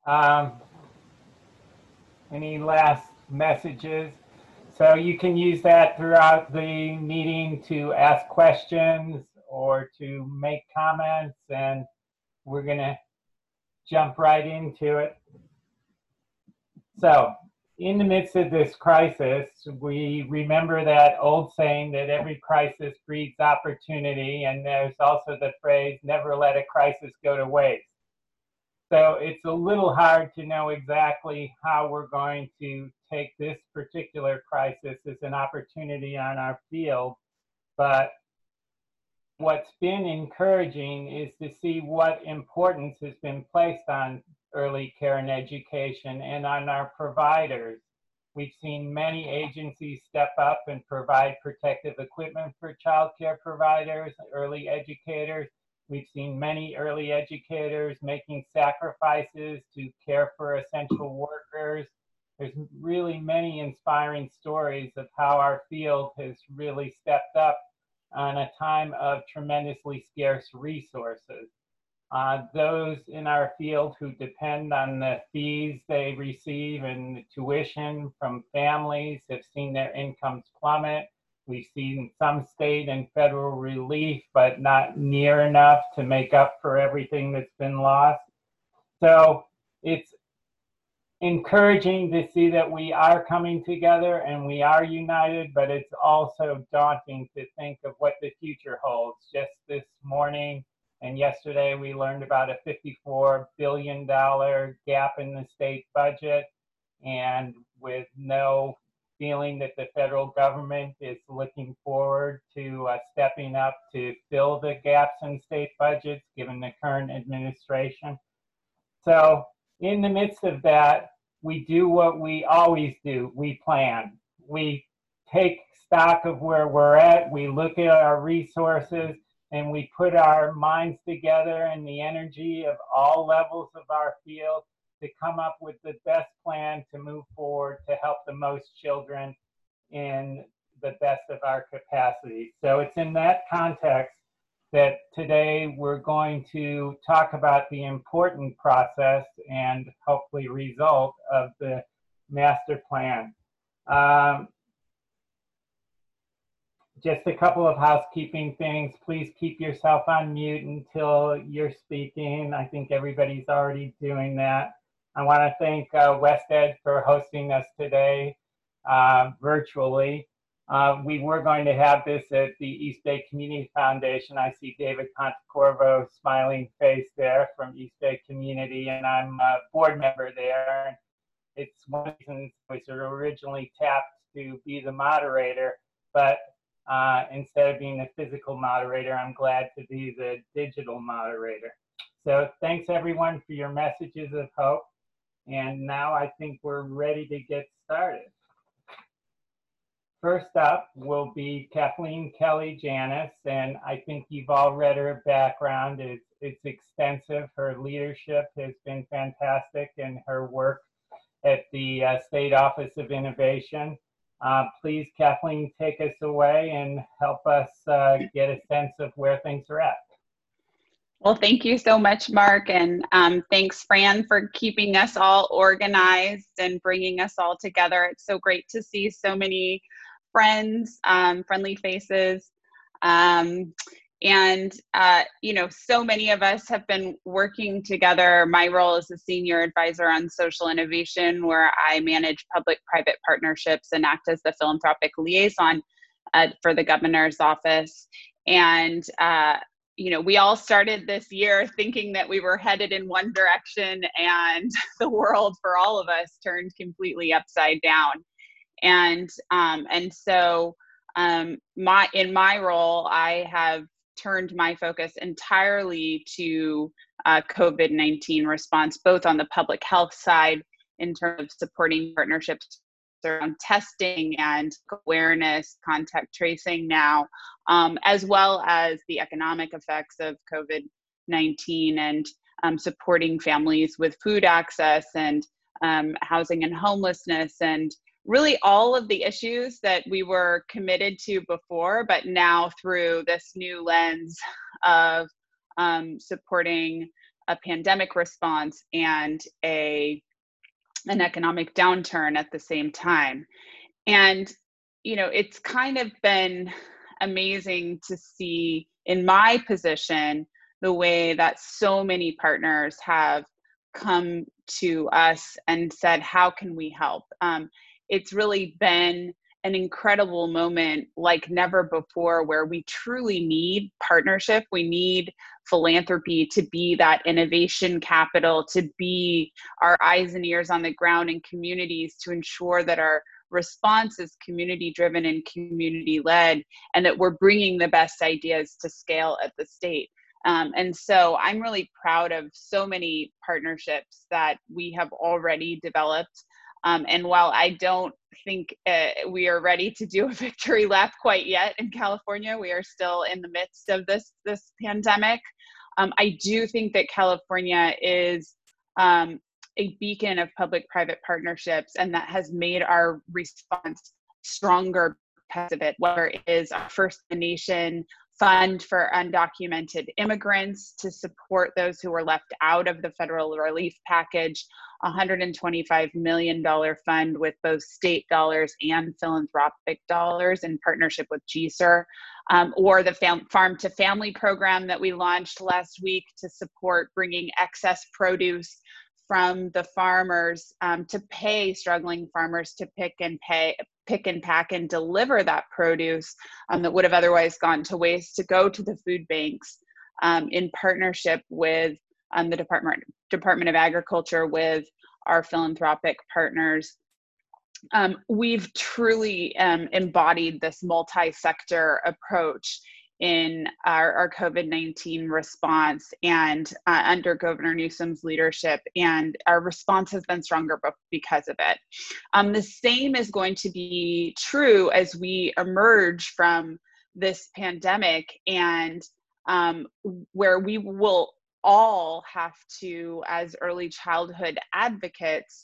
Um, any last messages? So you can use that throughout the meeting to ask questions or to make comments, and we're going to jump right into it. So, in the midst of this crisis, we remember that old saying that every crisis breeds opportunity, and there's also the phrase, never let a crisis go to waste. So it's a little hard to know exactly how we're going to take this particular crisis as an opportunity on our field, but what's been encouraging is to see what importance has been placed on early care and education and on our providers. We've seen many agencies step up and provide protective equipment for child care providers, early educators. We've seen many early educators making sacrifices to care for essential workers. There's really many inspiring stories of how our field has really stepped up on a time of tremendously scarce resources. Those in our field who depend on the fees they receive and the tuition from families have seen their incomes plummet. We've seen some state and federal relief, but not near enough to make up for everything that's been lost. So it's encouraging to see that we are coming together and we are united, but it's also daunting to think of what the future holds. Just this morning and yesterday, we learned about a $54 billion gap in the state budget, and with no feeling that the federal government is looking forward to stepping up to fill the gaps in state budgets, given the current administration. So in the midst of that, we do what we always do. We plan. We take stock of where we're at. We look at our resources and we put our minds together and the energy of all levels of our field to come up with the best plan to move forward to help the most children in the best of our capacity. So it's in that context that today we're going to talk about the important process and hopefully result of the master plan. Just a couple of housekeeping things. Please keep yourself on mute until you're speaking. I think everybody's already doing that. I want to thank WestEd for hosting us today virtually. We were going to have this at the East Bay Community Foundation. I see David Contecorvo smiling face there from East Bay Community, and I'm a board member there. It's one of the reasons I was originally tapped to be the moderator, but instead of being a physical moderator, I'm glad to be the digital moderator. So thanks everyone for your messages of hope. And now I think we're ready to get started. First up will be Kathleen Kelly Janis, and I think you've all read her background. It's extensive. Her leadership has been fantastic, and her work at the State Office of Innovation. Please, Kathleen, take us away and help us get a sense of where things are at. Well, thank you so much, Mark, and thanks, Fran, for keeping us all organized and bringing us all together. It's so great to see so many friends, friendly faces, you know, so many of us have been working together. My role is a senior advisor on social innovation, where I manage public-private partnerships and act as the philanthropic liaison for the governor's office. And you know, we all started this year thinking that we were headed in one direction, and the world for all of us turned completely upside down. And so in my role, I have turned my focus entirely to COVID-19 response, both on the public health side in terms of supporting partnerships around testing and awareness, contact tracing now, as well as the economic effects of COVID-19 and supporting families with food access and housing and homelessness, and really all of the issues that we were committed to before, but now through this new lens of supporting a pandemic response and an economic downturn at the same time. And, it's kind of been amazing to see in my position the way that so many partners have come to us and said, how can we help? It's really been an incredible moment like never before, where we truly need partnership. We need philanthropy to be that innovation capital, to be our eyes and ears on the ground in communities, to ensure that our response is community driven and community led, and that we're bringing the best ideas to scale at the state. And so I'm really proud of so many partnerships that we have already developed. And while I don't think we are ready to do a victory lap quite yet in California, we are still in the midst of this pandemic. I do think that California is a beacon of public-private partnerships, and that has made our response stronger because of it, whether it is our First Nation fund for undocumented immigrants to support those who were left out of the federal relief package, $125 million fund with both state dollars and philanthropic dollars in partnership with GSER, or the Farm to Family program that we launched last week to support bringing excess produce from the farmers to pay struggling farmers to pick and pack and deliver that produce that would have otherwise gone to waste, to go to the food banks in partnership with the Department of Agriculture, with our philanthropic partners. We've truly embodied this multi-sector approach in our COVID-19 response, and under Governor Newsom's leadership, and our response has been stronger because of it. The same is going to be true as we emerge from this pandemic, and where we will all have to, as early childhood advocates,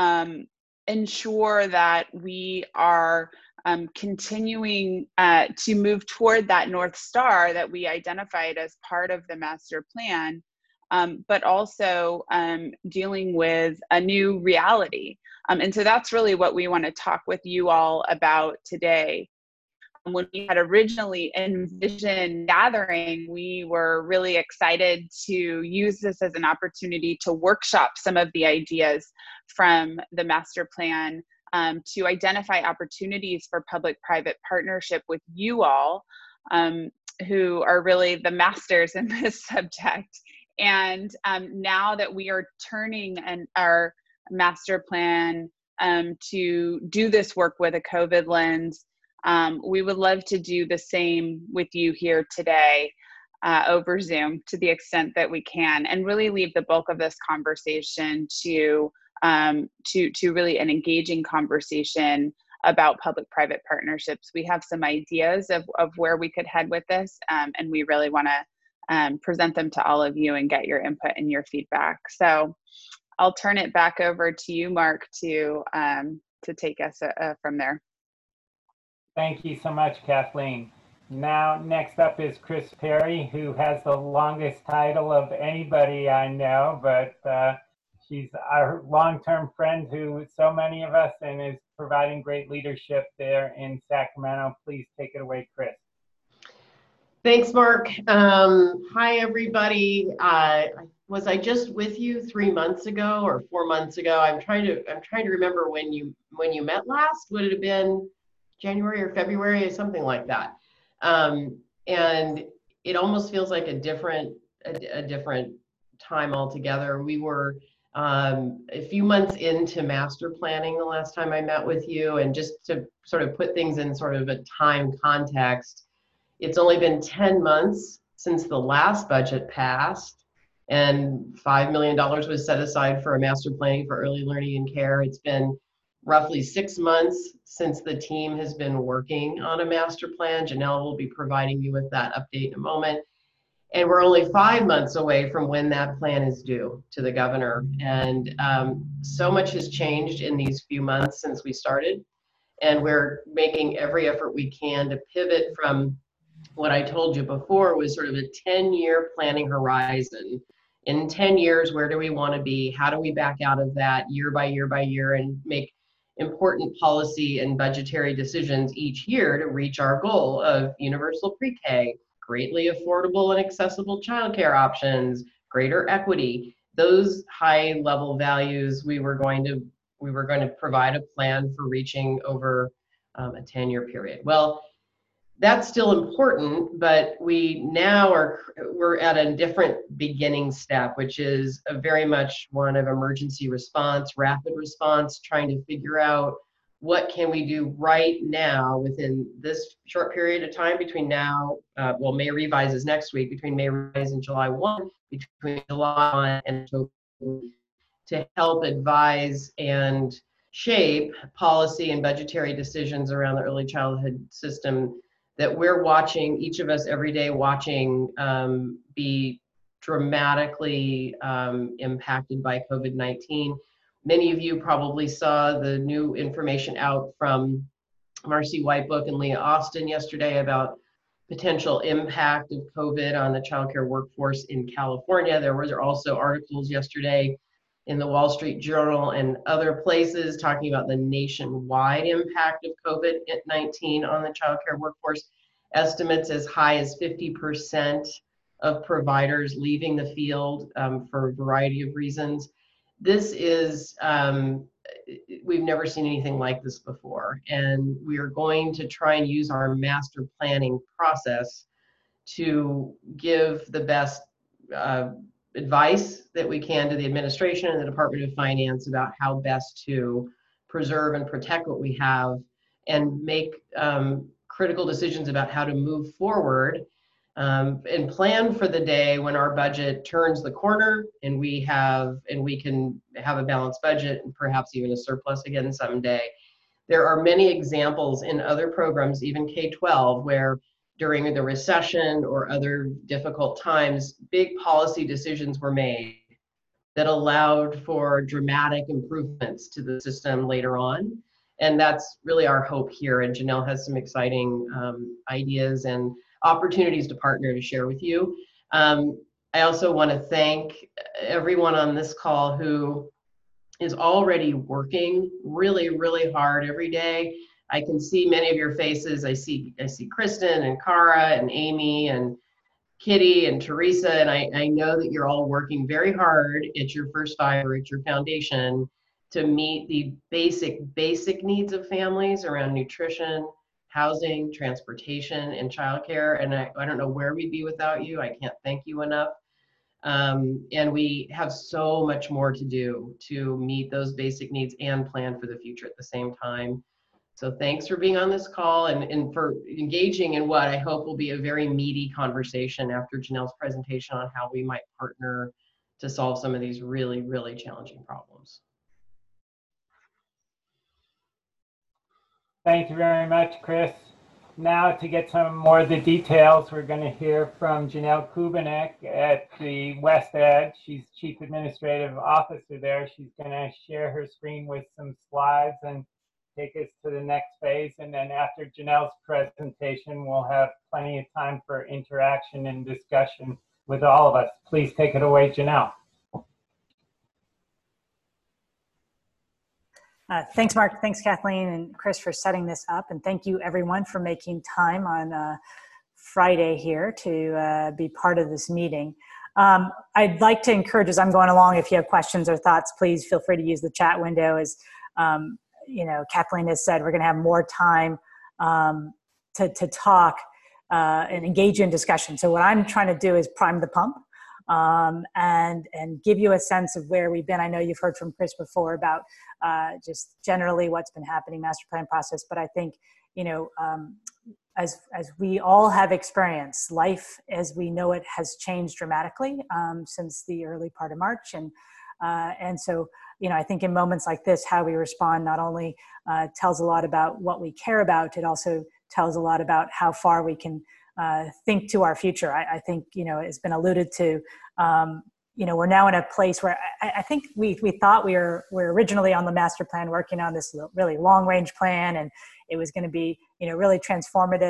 ensure that we are continuing to move toward that North Star that we identified as part of the master plan, but also dealing with a new reality. And so that's really what we want to talk with you all about today. When we had originally envisioned gathering, we were really excited to use this as an opportunity to workshop some of the ideas from the master plan, to identify opportunities for public-private partnership with you all, who are really the masters in this subject. And now that we are turning our master plan to do this work with a COVID lens, we would love to do the same with you here today over Zoom to the extent that we can, and really leave the bulk of this conversation to really an engaging conversation about public-private partnerships. We have some ideas of where we could head with this, and we really want to present them to all of you and get your input and your feedback. So I'll turn it back over to you, Mark, to take us from there. Thank you so much, Kathleen. Now, next up is Chris Perry, who has the longest title of anybody I know, but she's our long-term friend who so many of us, and is providing great leadership there in Sacramento. Please take it away, Chris. Thanks, Mark. Hi, everybody. Was I just with you 3 months ago or 4 months ago? I'm trying to remember when you met last. Would it have been January or February or something like that? And it almost feels like a different time altogether. We were a few months into master planning the last time I met with you, and just to sort of put things in sort of a time context, it's only been 10 months since the last budget passed, and $5 million was set aside for a master planning for early learning and care. It's been roughly 6 months since the team has been working on a master plan. Janelle will be providing you with that update in a moment. And we're only 5 months away from when that plan is due to the governor. And so much has changed in these few months since we started. And we're making every effort we can to pivot from what I told you before was sort of a 10-year planning horizon in 10 years, where do we want to be? How do we back out of that year by year by year and make important policy and budgetary decisions each year to reach our goal of universal pre-K, greatly affordable and accessible childcare options, greater equity. Those high level values we were going to provide a plan for reaching over a 10-year period. Well, that's still important, but we're at a different beginning step, which is a very much one of emergency response, rapid response, trying to figure out what can we do right now within this short period of time between now, May Revise is next week, between May Revise and July 1, between July 1 and October, to help advise and shape policy and budgetary decisions around the early childhood system that we're watching, each of us every day watching, be dramatically impacted by COVID-19. Many of you probably saw the new information out from Marcy Whitebook and Leah Austin yesterday about potential impact of COVID on the childcare workforce in California. There were also articles yesterday in the Wall Street Journal and other places talking about the nationwide impact of COVID-19 on the childcare workforce. Estimates as high as 50% of providers leaving the field for a variety of reasons. This is, we've never seen anything like this before. And we are going to try and use our master planning process to give the best advice that we can to the administration and the Department of Finance about how best to preserve and protect what we have and make critical decisions about how to move forward and plan for the day when our budget turns the corner and we can have a balanced budget and perhaps even a surplus again someday. There are many examples in other programs, even K-12, where during the recession or other difficult times, big policy decisions were made that allowed for dramatic improvements to the system later on. And that's really our hope here. And Janelle has some exciting ideas and opportunities to partner to share with you. I also want to thank everyone on this call who is already working really, really hard every day. I can see many of your faces. I see Kristen and Cara and Amy and Kitty and Teresa, and I know that you're all working very hard at your First Five or at your foundation to meet the basic needs of families around nutrition, housing, transportation, and childcare. And I don't know where we'd be without you. I can't thank you enough. And we have so much more to do to meet those basic needs and plan for the future at the same time. So thanks for being on this call and for engaging in what I hope will be a very meaty conversation after Janelle's presentation on how we might partner to solve some of these really, really challenging problems. Thank you very much, Chris. Now to get some more of the details, we're going to hear from Janelle Kubanek at the West Edge. She's Chief Administrative Officer there. She's going to share her screen with some slides and take us to the next phase. And then after Janelle's presentation, we'll have plenty of time for interaction and discussion with all of us. Please take it away, Janelle. Thanks, Mark. Thanks, Kathleen and Chris, for setting this up. And thank you, everyone, for making time on Friday here to be part of this meeting. I'd like to encourage, as I'm going along, if you have questions or thoughts, please feel free to use the chat window. As you know, Kathleen has said, we're going to have more time to talk and engage in discussion. So what I'm trying to do is prime the pump and give you a sense of where we've been. I know you've heard from Chris before about just generally what's been happening, master plan process, but I think, you know, as we all have experienced, life as we know it has changed dramatically since the early part of March. And so, you know, I think in moments like this, how we respond not only tells a lot about what we care about, it also tells a lot about how far we can think to our future. I think, you know, it's been alluded to, you know, we're now in a place where I think we thought we're originally on the master plan working on this really long range plan, and it was going to be, you know, really transformative.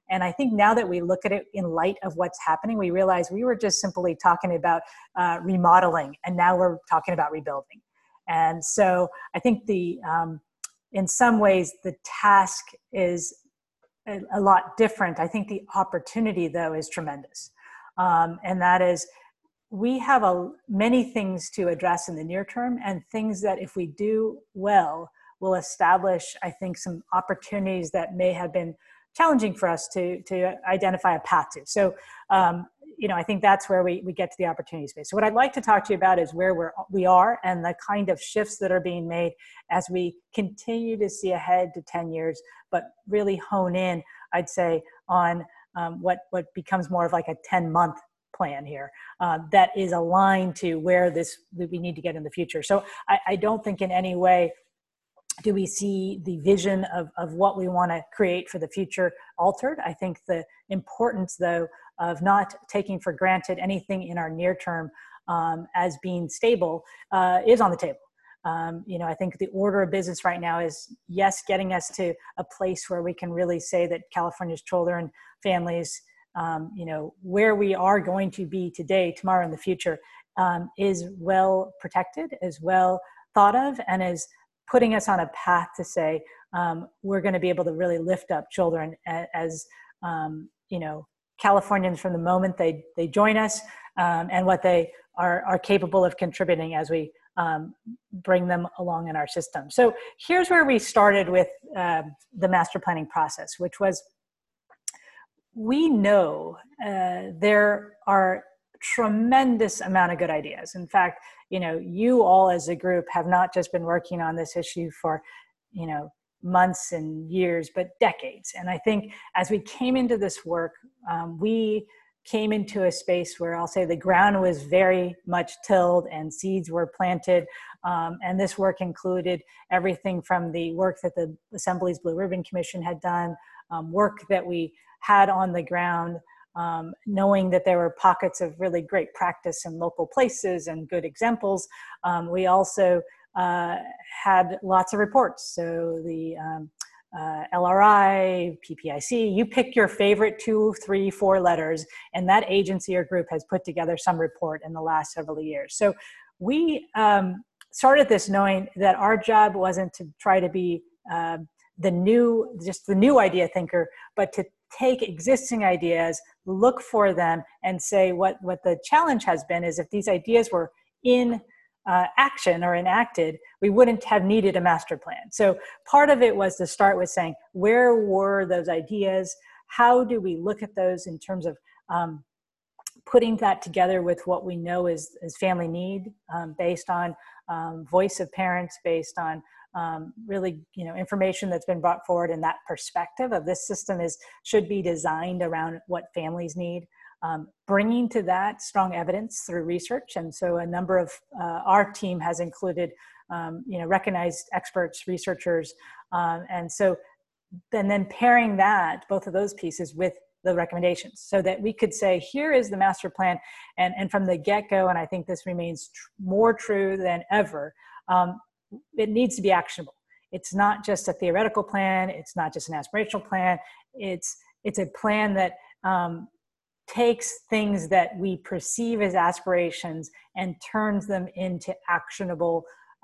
And I think now that we look at it in light of what's happening, we realize we were just simply talking about remodeling, and now we're talking about rebuilding. And so I think in some ways, the task is a lot different. I think the opportunity, though, is tremendous. And that is, we have many things to address in the near term, and things that if we do well, will establish, I think, some opportunities that may have been challenging for us to identify a path to. So, I think that's where we get to the opportunity space. So what I'd like to talk to you about is where we are and the kind of shifts that are being made as we continue to see ahead to 10 years, but really hone in, I'd say, on what becomes more of like a 10-month plan here that is aligned to where we need to get in the future. So I don't think in any way do we see the vision of what we want to create for the future altered. I think the importance, though, of not taking for granted anything in our near term as being stable is on the table. I think the order of business right now is, yes, getting us to a place where we can really say that California's children, families, where we are going to be today, tomorrow, in the future, is well protected, is well thought of, and is putting us on a path to say we're going to be able to really lift up children as Californians from the moment they join us, and what they are capable of contributing as we bring them along in our system. So here's where we started with the master planning process, which was, we know there are tremendous amount of good ideas. In fact, you all as a group have not just been working on this issue for, months and years, but decades. And I think as we came into this work, we came into a space where I'll say the ground was very much tilled and seeds were planted. And this work included everything from the work that the Assembly's Blue Ribbon Commission had done, work that we had on the ground, knowing that there were pockets of really great practice in local places and good examples. We also had lots of reports. So the LRI, PPIC, you pick your favorite 2, 3, 4 letters, and that agency or group has put together some report in the last several years. So we started this knowing that our job wasn't to try to be the new idea thinker, but to take existing ideas, look for them, and say what the challenge has been is if these ideas were in action or enacted, we wouldn't have needed a master plan. So part of it was to start with saying, where were those ideas? How do we look at those in terms of putting that together with what we know is family need, based on voice of parents, based on really, information that's been brought forward in that perspective of this system should be designed around what families need, bringing to that strong evidence through research. And so a number of our team has included, recognized experts, researchers. And so then pairing both of those pieces with the recommendations so that we could say, here is the master plan. And from the get-go, and I think this remains more true than ever, it needs to be actionable. It's not just a theoretical plan. It's not just an aspirational plan. It's a plan that takes things that we perceive as aspirations and turns them into actionable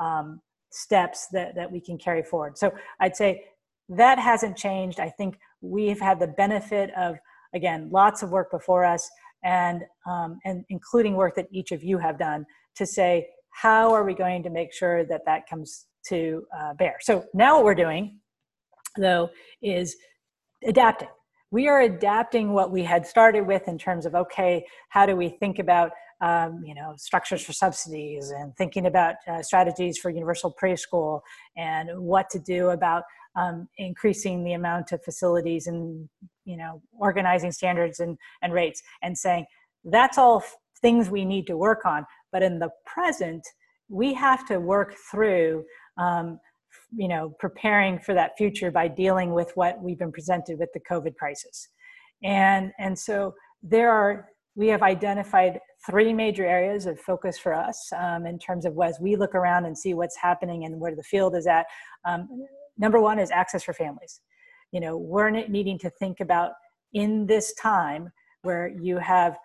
steps that we can carry forward. So I'd say that hasn't changed. I think we've had the benefit of, again, lots of work before us, and including work that each of you have done to say, how are we going to make sure that comes to bear? So now what we're doing, though, is adapting. We are adapting what we had started with in terms of, okay, how do we think about structures for subsidies, and thinking about strategies for universal preschool, and what to do about increasing the amount of facilities, and organizing standards and rates, and saying that's all things we need to work on. But in the present, we have to work through preparing for that future by dealing with what we've been presented with, the COVID crisis. And so we have identified 3 major areas of focus for us in terms of as we look around and see what's happening and where the field is at. Number 1 is access for families. We're needing to think about in this time where you have,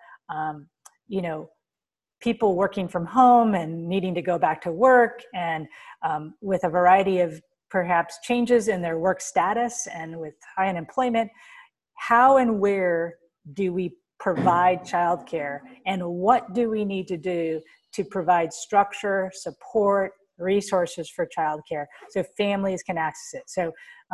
people working from home and needing to go back to work, and with a variety of perhaps changes in their work status and with high unemployment, how and where do we provide childcare, and what do we need to do to provide structure, support, resources for childcare so families can access it? So,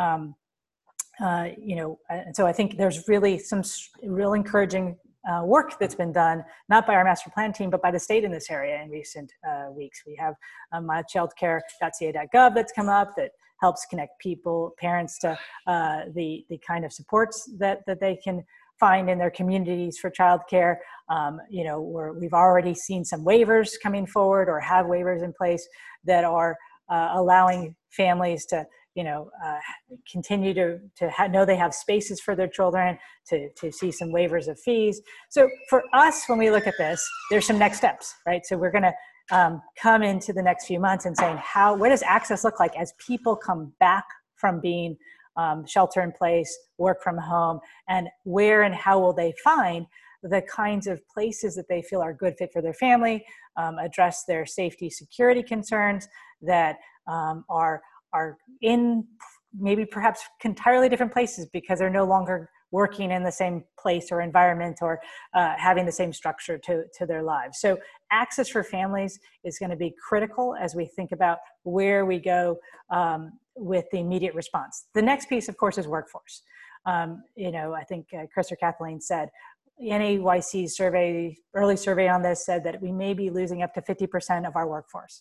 and so I think there's really some real encouraging work that's been done, not by our master plan team, but by the state in this area in recent weeks. We have mychildcare.ca.gov that's come up that helps connect parents to the kind of supports that they can find in their communities for childcare. We've already seen some waivers coming forward, or have waivers in place that are allowing families to continue to know they have spaces for their children, to see some waivers of fees. So for us, when we look at this, there's some next steps, right? So we're going to come into the next few months and saying, what does access look like as people come back from being shelter in place, work from home, and where and how will they find the kinds of places that they feel are a good fit for their family, address their safety, security concerns that are in maybe perhaps entirely different places because they're no longer working in the same place or environment, or having the same structure to their lives. So access for families is going to be critical as we think about where we go with the immediate response. The next piece, of course, is workforce. I think Chris or Kathleen said, NAYC's early survey on this said that we may be losing up to 50% of our workforce.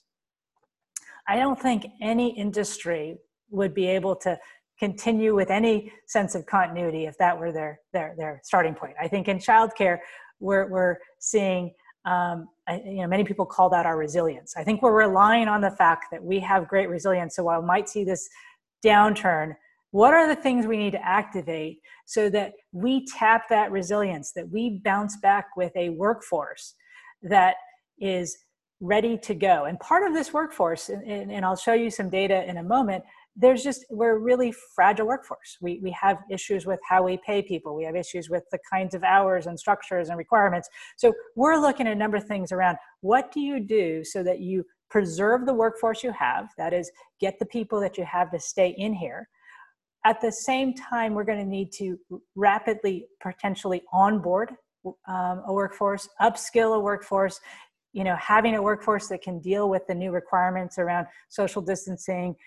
I don't think any industry would be able to continue with any sense of continuity if that were their starting point. I think in childcare, we're seeing, many people call that our resilience. I think we're relying on the fact that we have great resilience. So while we might see this downturn, what are the things we need to activate so that we tap that resilience, that we bounce back with a workforce that is ready to go? And part of this workforce, and I'll show you some data in a moment, we're a really fragile workforce. We have issues with how we pay people. We have issues with the kinds of hours and structures and requirements. So we're looking at a number of things around what do you do so that you preserve the workforce you have, that is, get the people that you have to stay in here. At the same time, we're going to need to rapidly, potentially onboard a workforce, upskill a workforce, having a workforce that can deal with the new requirements around social distancing,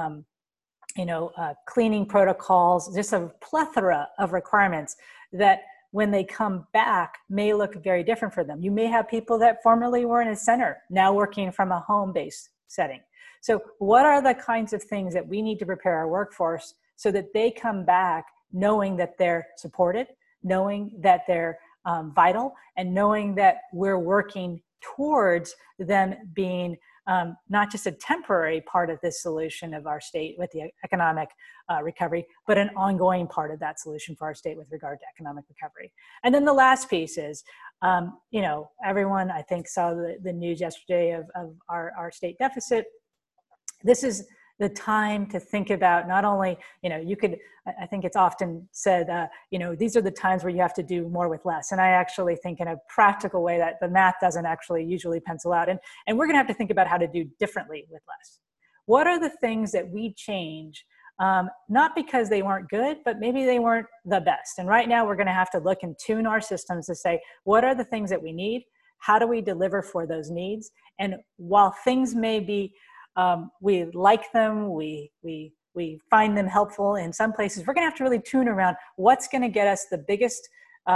cleaning protocols, just a plethora of requirements that when they come back may look very different for them. You may have people that formerly were in a center now working from a home-based setting. So what are the kinds of things that we need to prepare our workforce so that they come back knowing that they're supported, knowing that they're vital, and knowing that we're working towards them being not just a temporary part of this solution of our state with the economic recovery, but an ongoing part of that solution for our state with regard to economic recovery. And then the last piece is, everyone I think saw the news yesterday of our state deficit. This is the time to think about not only, I think it's often said, these are the times where you have to do more with less. And I actually think in a practical way that the math doesn't actually usually pencil out. And we're going to have to think about how to do differently with less. What are the things that we change, not because they weren't good, but maybe they weren't the best. And right now we're going to have to look and tune our systems to say, what are the things that we need? How do we deliver for those needs? And while things may be, we like them, we find them helpful in some places, we're going to have to really tune around what's going to get us the biggest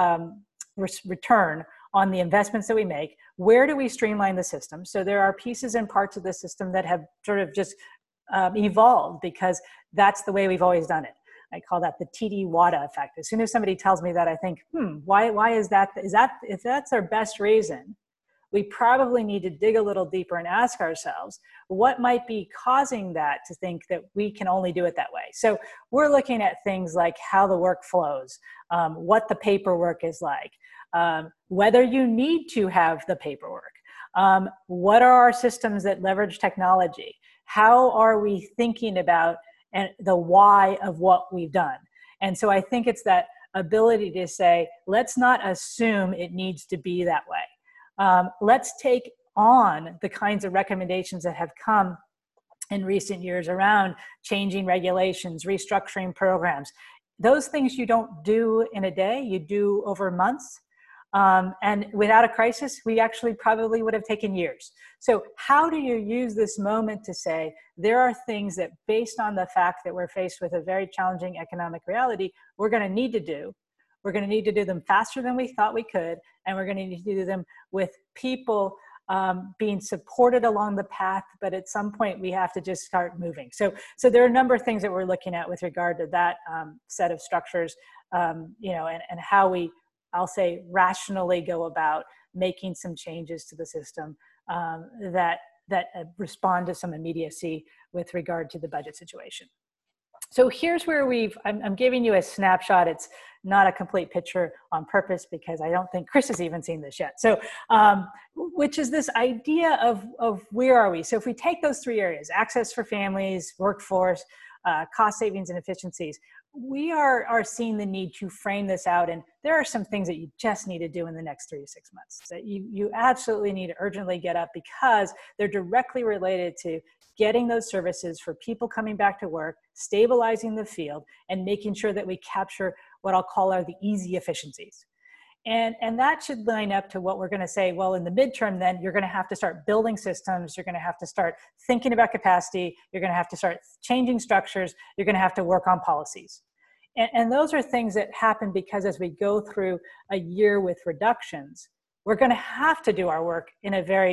return on the investments that we make. Where do we streamline the system? So there are pieces and parts of the system that have sort of just evolved because that's the way we've always done it. I call that the TD WADA effect. As soon as somebody tells me that, I think, why is that? If that's our best reason, we probably need to dig a little deeper and ask ourselves, what might be causing that to think that we can only do it that way? So we're looking at things like how the work flows, what the paperwork is like, whether you need to have the paperwork, what are our systems that leverage technology, how are we thinking about the why of what we've done? And so I think it's that ability to say, let's not assume it needs to be that way. Let's take on the kinds of recommendations that have come in recent years around changing regulations, restructuring programs. Those things you don't do in a day, you do over months. And without a crisis, we actually probably would have taken years. So how do you use this moment to say, there are things that, based on the fact that we're faced with a very challenging economic reality, we're going to need to do. We're going to need to do them faster than we thought we could, and we're going to need to do them with people being supported along the path, but at some point we have to just start moving. So there are a number of things that we're looking at with regard to that set of structures, and how we, I'll say, rationally go about making some changes to the system that respond to some immediacy with regard to the budget situation. So here's where I'm giving you a snapshot. It's not a complete picture on purpose because I don't think Chris has even seen this yet. So, which is this idea of where are we? So if we take those three areas, access for families, workforce, cost savings and efficiencies, we are seeing the need to frame this out. And there are some things that you just need to do in the next 3 to 6 months that you absolutely need to urgently get up, because they're directly related to getting those services for people coming back to work, stabilizing the field, and making sure that we capture what I'll call the easy efficiencies. And that should line up to what we're going to say, well, in the midterm, then you're going to have to start building systems. You're going to have to start thinking about capacity. You're going to have to start changing structures. You're going to have to work on policies. And those are things that happen because as we go through a year with reductions, we're going to have to do our work in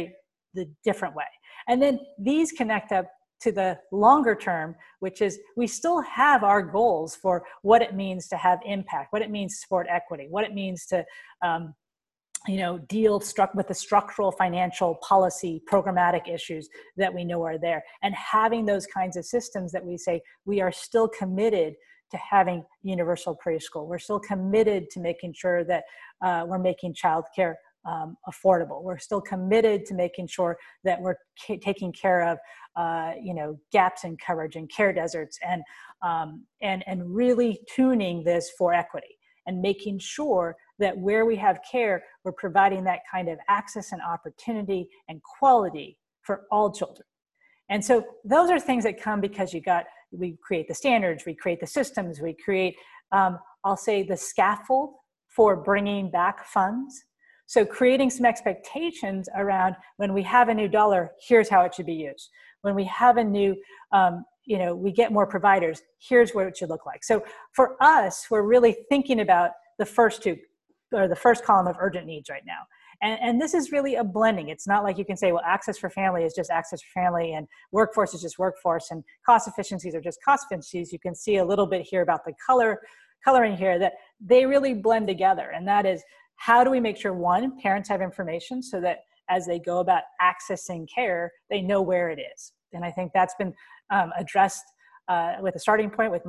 the different way. And then these connect up to the longer term, which is we still have our goals for what it means to have impact, what it means to support equity, what it means to deal with the structural financial policy programmatic issues that we know are there. And having those kinds of systems that we say we are still committed to having universal preschool. We're still committed to making sure that we're making childcare affordable. We're still committed to making sure that we're taking care of gaps in coverage and care deserts, and really tuning this for equity and making sure that where we have care, we're providing that kind of access and opportunity and quality for all children. And so those are things that come because we create the standards, we create the systems, we create, I'll say, the scaffold for bringing back funds. So creating some expectations around when we have a new dollar, here's how it should be used. When we have a new, we get more providers, here's what it should look like. So for us, we're really thinking about the first column of urgent needs right now. And this is really a blending. It's not like you can say, well, access for family is just access for family, and workforce is just workforce, and cost efficiencies are just cost efficiencies. You can see a little bit here about the coloring here, that they really blend together. And that is, how do we make sure, one, parents have information so that as they go about accessing care, they know where it is. And I think that's been addressed with a starting point with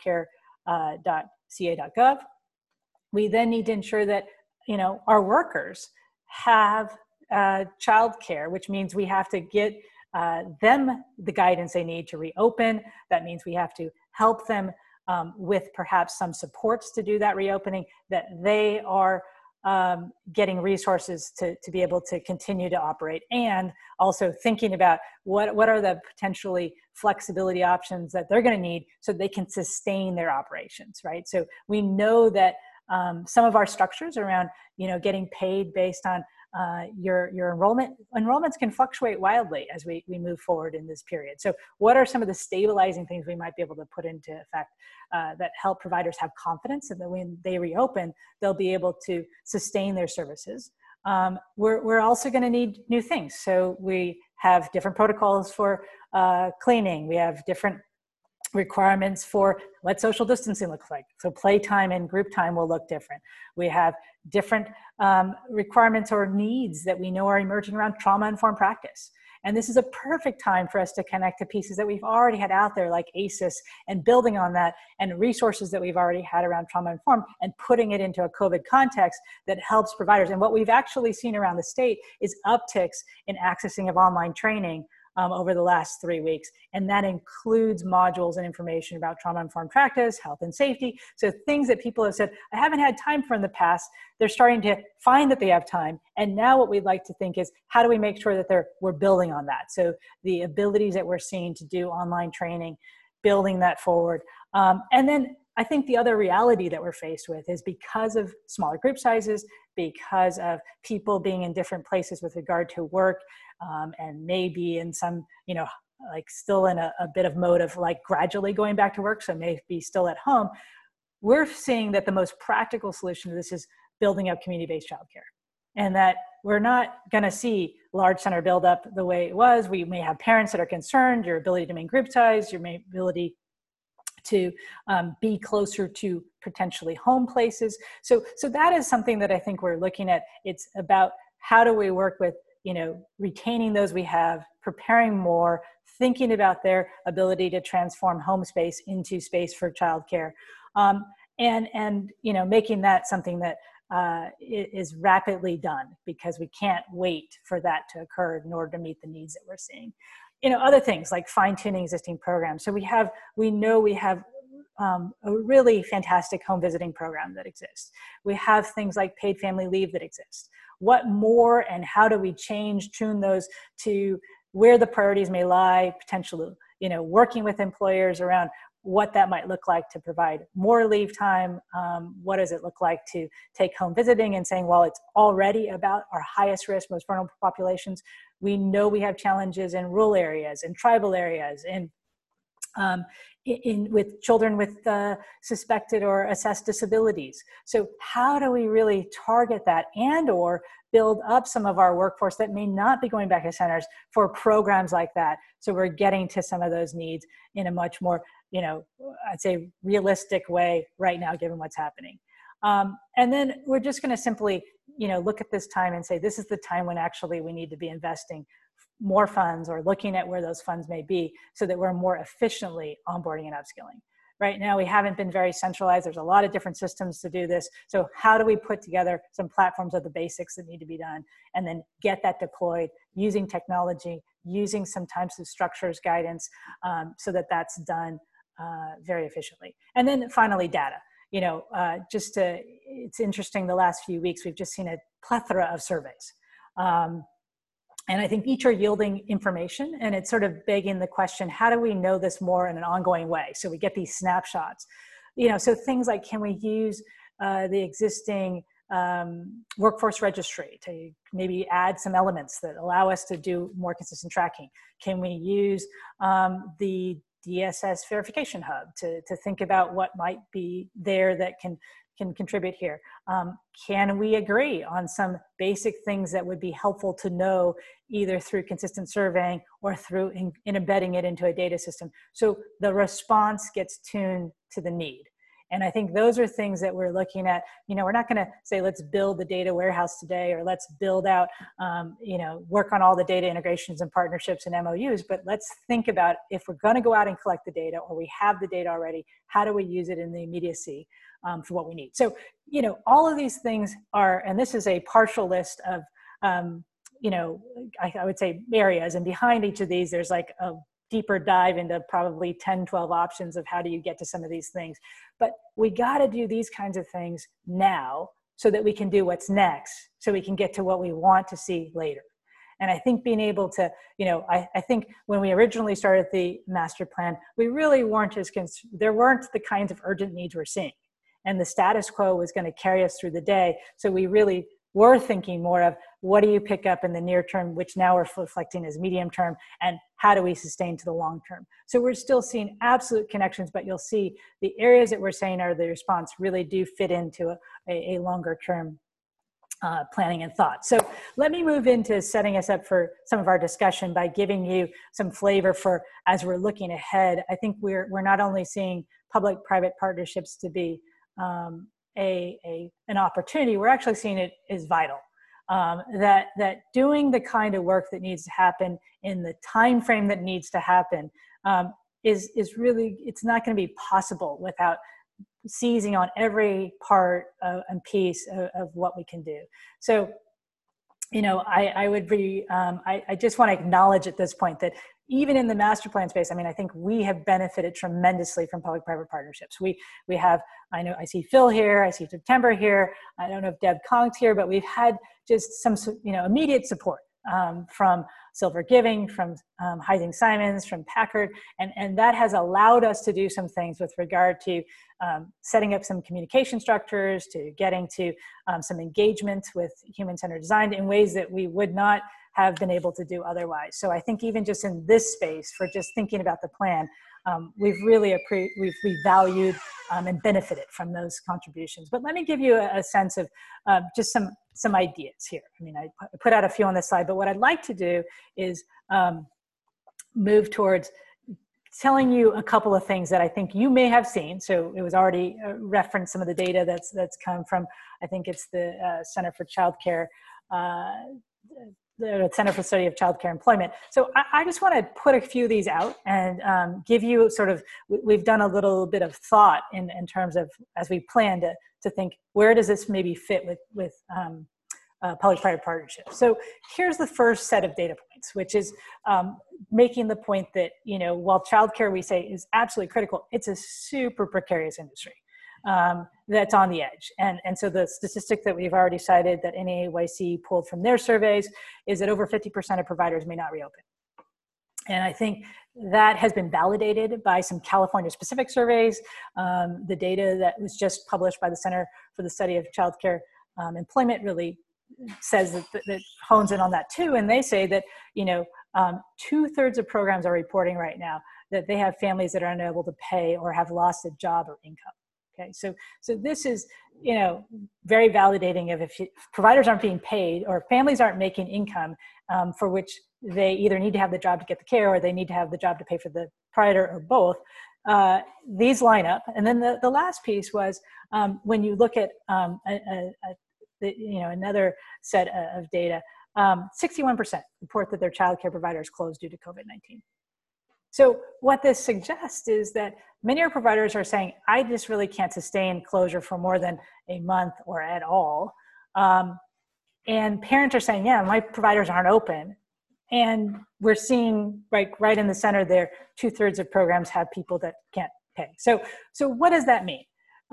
mychildcare.ca.gov. We then need to ensure that our workers have childcare, which means we have to get them the guidance they need to reopen. That means we have to help them with perhaps some supports to do that reopening, that they are getting resources to be able to continue to operate, and also thinking about what are the potentially flexibility options that they're going to need so they can sustain their operations, right? So we know that some of our structures around, getting paid based on your enrollments can fluctuate wildly as we move forward in this period. So what are some of the stabilizing things we might be able to put into effect that help providers have confidence, and that when they reopen, they'll be able to sustain their services? We're also going to need new things. So we have different protocols for cleaning. We have different requirements for what social distancing looks like. So playtime and group time will look different. We have different requirements or needs that we know are emerging around trauma-informed practice. And this is a perfect time for us to connect to pieces that we've already had out there, like ACES, and building on that, and resources that we've already had around trauma-informed, and putting it into a COVID context that helps providers. And what we've actually seen around the state is upticks in accessing of online training over the last 3 weeks. And that includes modules and information about trauma-informed practice, health and safety. So things that people have said, I haven't had time for in the past, they're starting to find that they have time. And now what we'd like to think is, how do we make sure that we're building on that? So the abilities that we're seeing to do online training, building that forward. And then I think the other reality that we're faced with is, because of smaller group sizes, because of people being in different places with regard to work, and maybe in some, like still in a bit of mode of like gradually going back to work, so maybe still at home, we're seeing that the most practical solution to this is building up community-based childcare. And that we're not going to see large center build up the way it was. We may have parents that are concerned, your ability to maintain group size, your ability to be closer to potentially home places. So that is something that I think we're looking at. It's about how do we work with, retaining those we have, preparing more, thinking about their ability to transform home space into space for childcare, and making that something that is rapidly done, because we can't wait for that to occur in order to meet the needs that we're seeing. Other things like fine-tuning existing programs. So we know we have a really fantastic home visiting program that exists. We have things like paid family leave that exist. What more, and how do we tune those to where the priorities may lie, potentially, working with employers around what that might look like to provide more leave time. What does it look like to take home visiting and saying, well, it's already about our highest risk, most vulnerable populations. We know we have challenges in rural areas and tribal areas, and with children with suspected or assessed disabilities. So how do we really target that, and or build up some of our workforce that may not be going back to centers for programs like that, so we're getting to some of those needs in a much more, I'd say realistic way right now, given what's happening. And then we're just going to simply, look at this time and say, this is the time when actually we need to be investing more funds, or looking at where those funds may be, so that we're more efficiently onboarding and upskilling. Right now, we haven't been very centralized. There's a lot of different systems to do this. So how do we put together some platforms of the basics that need to be done, and then get that deployed using technology, using some types of structures guidance, so that that's done very efficiently. And then finally, data. It's interesting, the last few weeks, we've just seen a plethora of surveys. And I think each are yielding information, and it's sort of begging the question, how do we know this more in an ongoing way? So we get these snapshots, so things like, can we use the existing workforce registry to maybe add some elements that allow us to do more consistent tracking? Can we use the DSS verification hub to think about what might be there that can contribute here? Can we agree on some basic things that would be helpful to know, either through consistent surveying or through in embedding it into a data system, so the response gets tuned to the need? And I think those are things that we're looking at. We're not going to say, let's build the data warehouse today, or let's build out, work on all the data integrations and partnerships and MOUs, but let's think about, if we're going to go out and collect the data, or we have the data already, how do we use it in the immediacy for what we need? So, all of these things are, and this is a partial list of, I would say areas, and behind each of these, there's like a deeper dive into probably 10, 12 options of how do you get to some of these things. But we got to do these kinds of things now, so that we can do what's next, so we can get to what we want to see later. And I think being able to, I think when we originally started the master plan, we really weren't there weren't the kinds of urgent needs we're seeing. And the status quo was going to carry us through the day. So we really were thinking more of, what do you pick up in the near term, which now we're reflecting as medium term, and how do we sustain to the long term? So we're still seeing absolute connections, but you'll see the areas that we're saying are the response really do fit into a longer term planning and thought. So let me move into setting us up for some of our discussion by giving you some flavor for, as we're looking ahead. I think we're not only seeing public-private partnerships to be an opportunity, we're actually seeing it as vital. That doing the kind of work that needs to happen in the time frame that needs to happen is really, it's not going to be possible without seizing on every part and piece of what we can do. So, I would be, I just want to acknowledge at this point that even in the master plan space, I mean, I think we have benefited tremendously from public-private partnerships. We have, I know I see Phil here, I see September here, I don't know if Deb Kong's here, but we've had just some, immediate support from Silver Giving, from Heising Simons, from Packard, and that has allowed us to do some things with regard to setting up some communication structures, to getting to some engagement with human-centered design in ways that we would not have been able to do otherwise. So I think even just in this space, for just thinking about the plan, we've really we've valued and benefited from those contributions. But let me give you a sense of just some ideas here. I mean, I put out a few on this slide, but what I'd like to do is move towards telling you a couple of things that I think you may have seen. So it was already referenced, some of the data that's come from, I think it's the Center for Childcare, the Center for the Study of Childcare Employment. So I just want to put a few of these out and give you sort of, we've done a little bit of thought in terms of, as we plan to think, where does this maybe fit with public-private partnerships? So here's the first set of data points, which is making the point that, while childcare we say is absolutely critical, it's a super precarious industry that's on the edge. And so the statistic that we've already cited that NAAYC pulled from their surveys is that over 50% of providers may not reopen. And I think that has been validated by some California-specific surveys. The data that was just published by the Center for the Study of Childcare Employment really says that hones in on that too. And they say that, 2/3 of programs are reporting right now that they have families that are unable to pay or have lost a job or income. Okay, so this is, very validating of if providers aren't being paid or families aren't making income for which they either need to have the job to get the care or they need to have the job to pay for the provider or both. These line up. And then the last piece was when you look at another set of data, 61% report that their childcare providers closed due to COVID-19. So what this suggests is that many of our providers are saying, I just really can't sustain closure for more than a month or at all. And parents are saying, yeah, my providers aren't open. And we're seeing right in the center there, 2/3 of programs have people that can't pay. So what does that mean?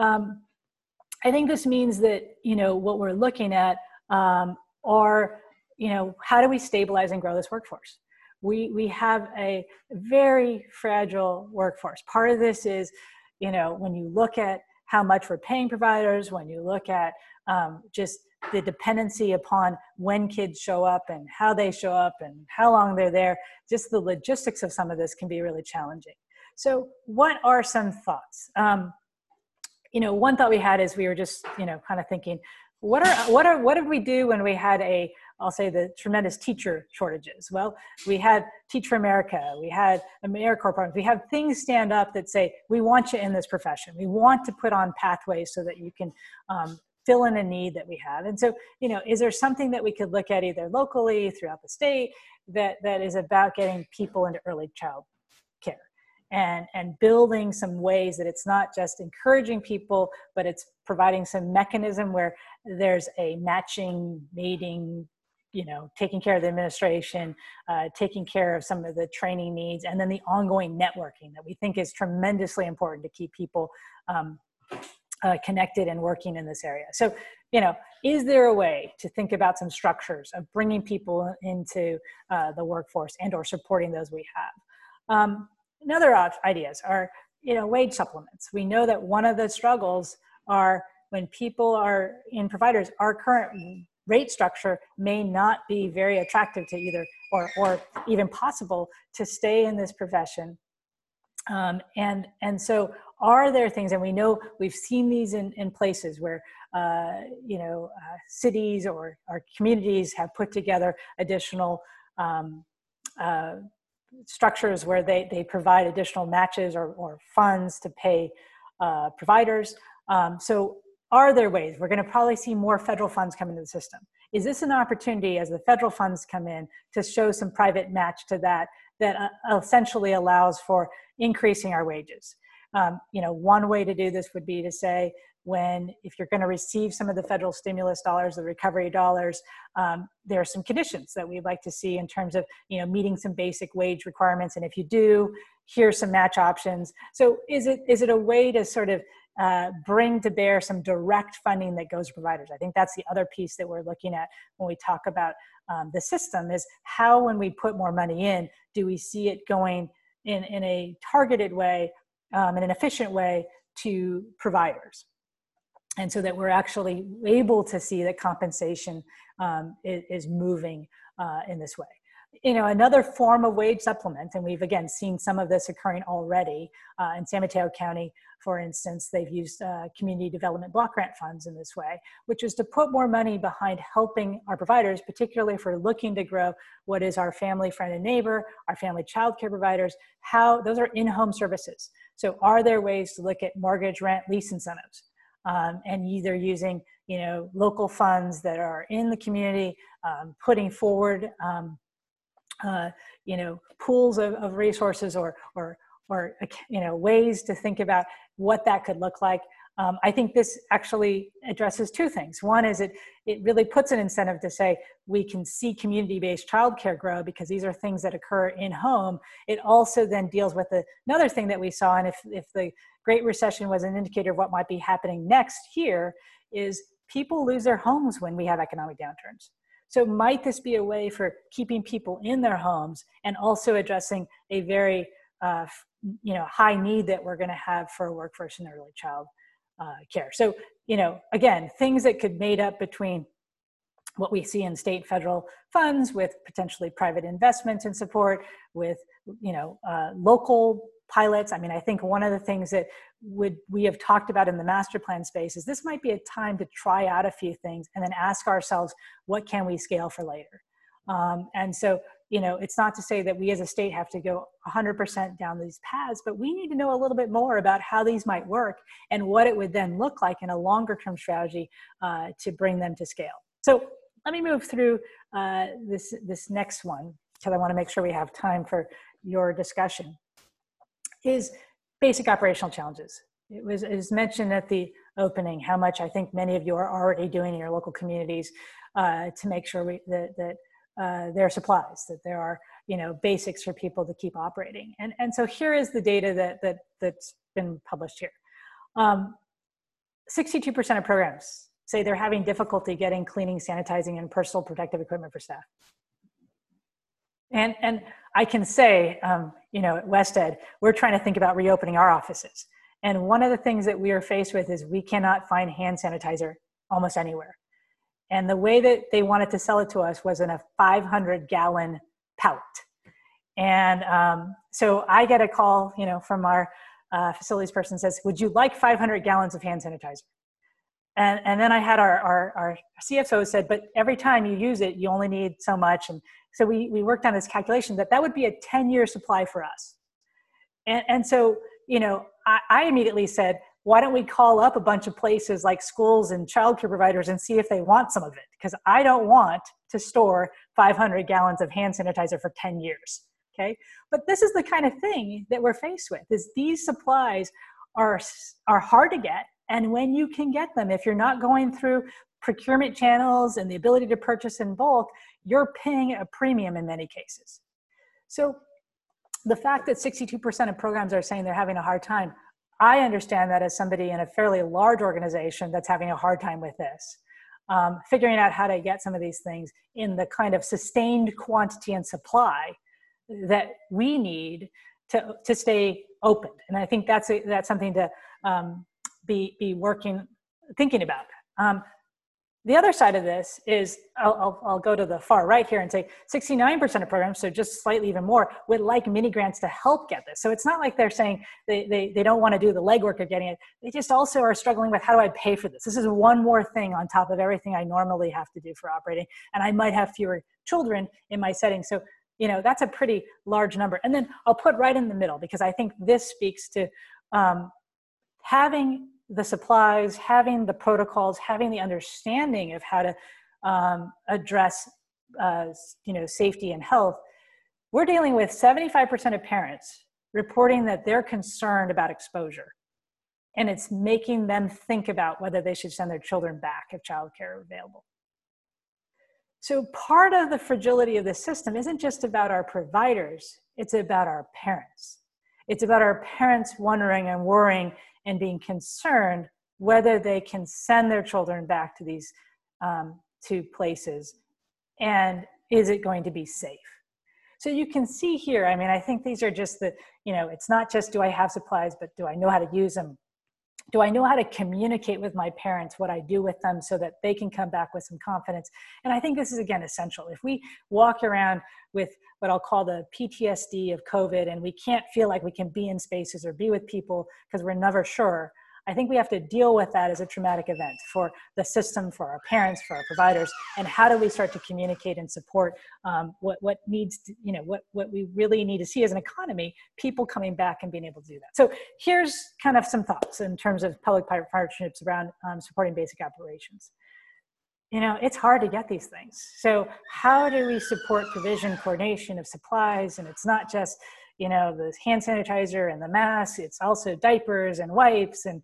I think this means that, what we're looking at are, how do we stabilize and grow this workforce? We have a very fragile workforce. Part of this is, when you look at how much we're paying providers, when you look at just the dependency upon when kids show up and how they show up and how long they're there, just the logistics of some of this can be really challenging. So what are some thoughts? One thought we had is we were just, kind of thinking, what did we do when we had I'll say the tremendous teacher shortages? Well, we had Teach for America, we had AmeriCorps programs, we have things stand up that say, we want you in this profession. We want to put on pathways so that you can fill in a need that we have. And so, is there something that we could look at either locally, throughout the state, that is about getting people into early child care and building some ways that it's not just encouraging people, but it's providing some mechanism where there's a matching, mating, taking care of the administration, taking care of some of the training needs, and then the ongoing networking that we think is tremendously important to keep people connected and working in this area. So, is there a way to think about some structures of bringing people into the workforce and or supporting those we have? Another ideas are, wage supplements. We know that one of the struggles are when people are in providers, our current rate structure may not be very attractive to either, or even possible to stay in this profession. And so are there things, and we know we've seen these in places where, cities or communities have put together additional structures where they provide additional matches or funds to pay providers. So are there ways? We're going to probably see more federal funds come into the system. Is this an opportunity as the federal funds come in to show some private match to that essentially allows for increasing our wages? One way to do this would be to say when, if you're going to receive some of the federal stimulus dollars, the recovery dollars, there are some conditions that we'd like to see in terms of, meeting some basic wage requirements. And if you do, here's some match options. So is it a way to sort of bring to bear some direct funding that goes to providers? I think that's the other piece that we're looking at when we talk about the system, is how, when we put more money in, do we see it going in a targeted way, in an efficient way to providers? And so that we're actually able to see that compensation is moving in this way. Another form of wage supplement, and we've again seen some of this occurring already in San Mateo County, for instance. They've used community development block grant funds in this way, which is to put more money behind helping our providers, particularly if we're looking to grow what is our family, friend, and neighbor, our family child care providers. Those are in-home services. So are there ways to look at mortgage, rent, lease incentives, and either using local funds that are in the community, putting forward pools of resources or ways to think about what that could look like. I think this actually addresses two things. One is it really puts an incentive to say we can see community-based childcare grow because these are things that occur in home. It also then deals with another thing that we saw, and if the Great Recession was an indicator of what might be happening next here, is people lose their homes when we have economic downturns. So might this be a way for keeping people in their homes and also addressing a very high need that we're going to have for workforce and early child care? So, again, things that could made up between what we see in state, federal funds with potentially private investment and support with, local pilots. I mean, I think one of the things that we have talked about in the master plan space is this might be a time to try out a few things and then ask ourselves, what can we scale for later? And so, it's not to say that we as a state have to go 100% down these paths, but we need to know a little bit more about how these might work and what it would then look like in a longer term strategy to bring them to scale. So let me move through this next one, because I want to make sure we have time for your discussion, is basic operational challenges. It was mentioned at the opening how much I think many of you are already doing in your local communities to make sure that there are supplies, that there are basics for people to keep operating. And so here is the data that's been published here. 62% of programs say they're having difficulty getting cleaning, sanitizing, and personal protective equipment for staff. And I can say, at West Ed, we're trying to think about reopening our offices. And one of the things that we are faced with is we cannot find hand sanitizer almost anywhere. And the way that they wanted to sell it to us was in a 500-gallon pallet. And so I get a call, from our facilities person, says, would you like 500 gallons of hand sanitizer? And then I had our CFO said, but every time you use it, you only need so much. And so we worked on this calculation that would be a 10-year supply for us. And so, I immediately said, why don't we call up a bunch of places like schools and childcare providers and see if they want some of it? Because I don't want to store 500 gallons of hand sanitizer for 10 years, okay? But this is the kind of thing that we're faced with, is these supplies are hard to get. And when you can get them, if you're not going through procurement channels and the ability to purchase in bulk, you're paying a premium in many cases. So the fact that 62% of programs are saying they're having a hard time, I understand that as somebody in a fairly large organization that's having a hard time with this. Figuring out how to get some of these things in the kind of sustained quantity and supply that we need to stay open. And I think that's something to be thinking about. The other side of this is, I'll go to the far right here and say 69% of programs, so just slightly even more, would like mini grants to help get this. So it's not like they're saying they don't want to do the legwork of getting it. They just also are struggling with, how do I pay for this? This is one more thing on top of everything I normally have to do for operating. And I might have fewer children in my setting. So, that's a pretty large number. And then I'll put right in the middle, because I think this speaks to having the supplies, having the protocols, having the understanding of how to address, safety and health. We're dealing with 75% of parents reporting that they're concerned about exposure. and it's making them think about whether they should send their children back if childcare is available. So part of the fragility of the system isn't just about our providers, it's about our parents. It's about our parents wondering and worrying and being concerned whether they can send their children back to these two places, and is it going to be safe? So you can see here, I mean, I think these are just the, it's not just do I have supplies, but do I know how to use them? Do I know how to communicate with my parents what I do with them so that they can come back with some confidence? And I think this is, again, essential. If we walk around with what I'll call the PTSD of COVID and we can't feel like we can be in spaces or be with people because we're never sure, I think we have to deal with that as a traumatic event for the system, for our parents, for our providers, and how do we start to communicate and support what needs to, what we really need to see as an economy, people coming back and being able to do that. So here's kind of some thoughts in terms of public-private partnerships around supporting basic operations. It's hard to get these things. So how do we support provision, coordination of supplies? And it's not just the hand sanitizer and the masks, it's also diapers and wipes and,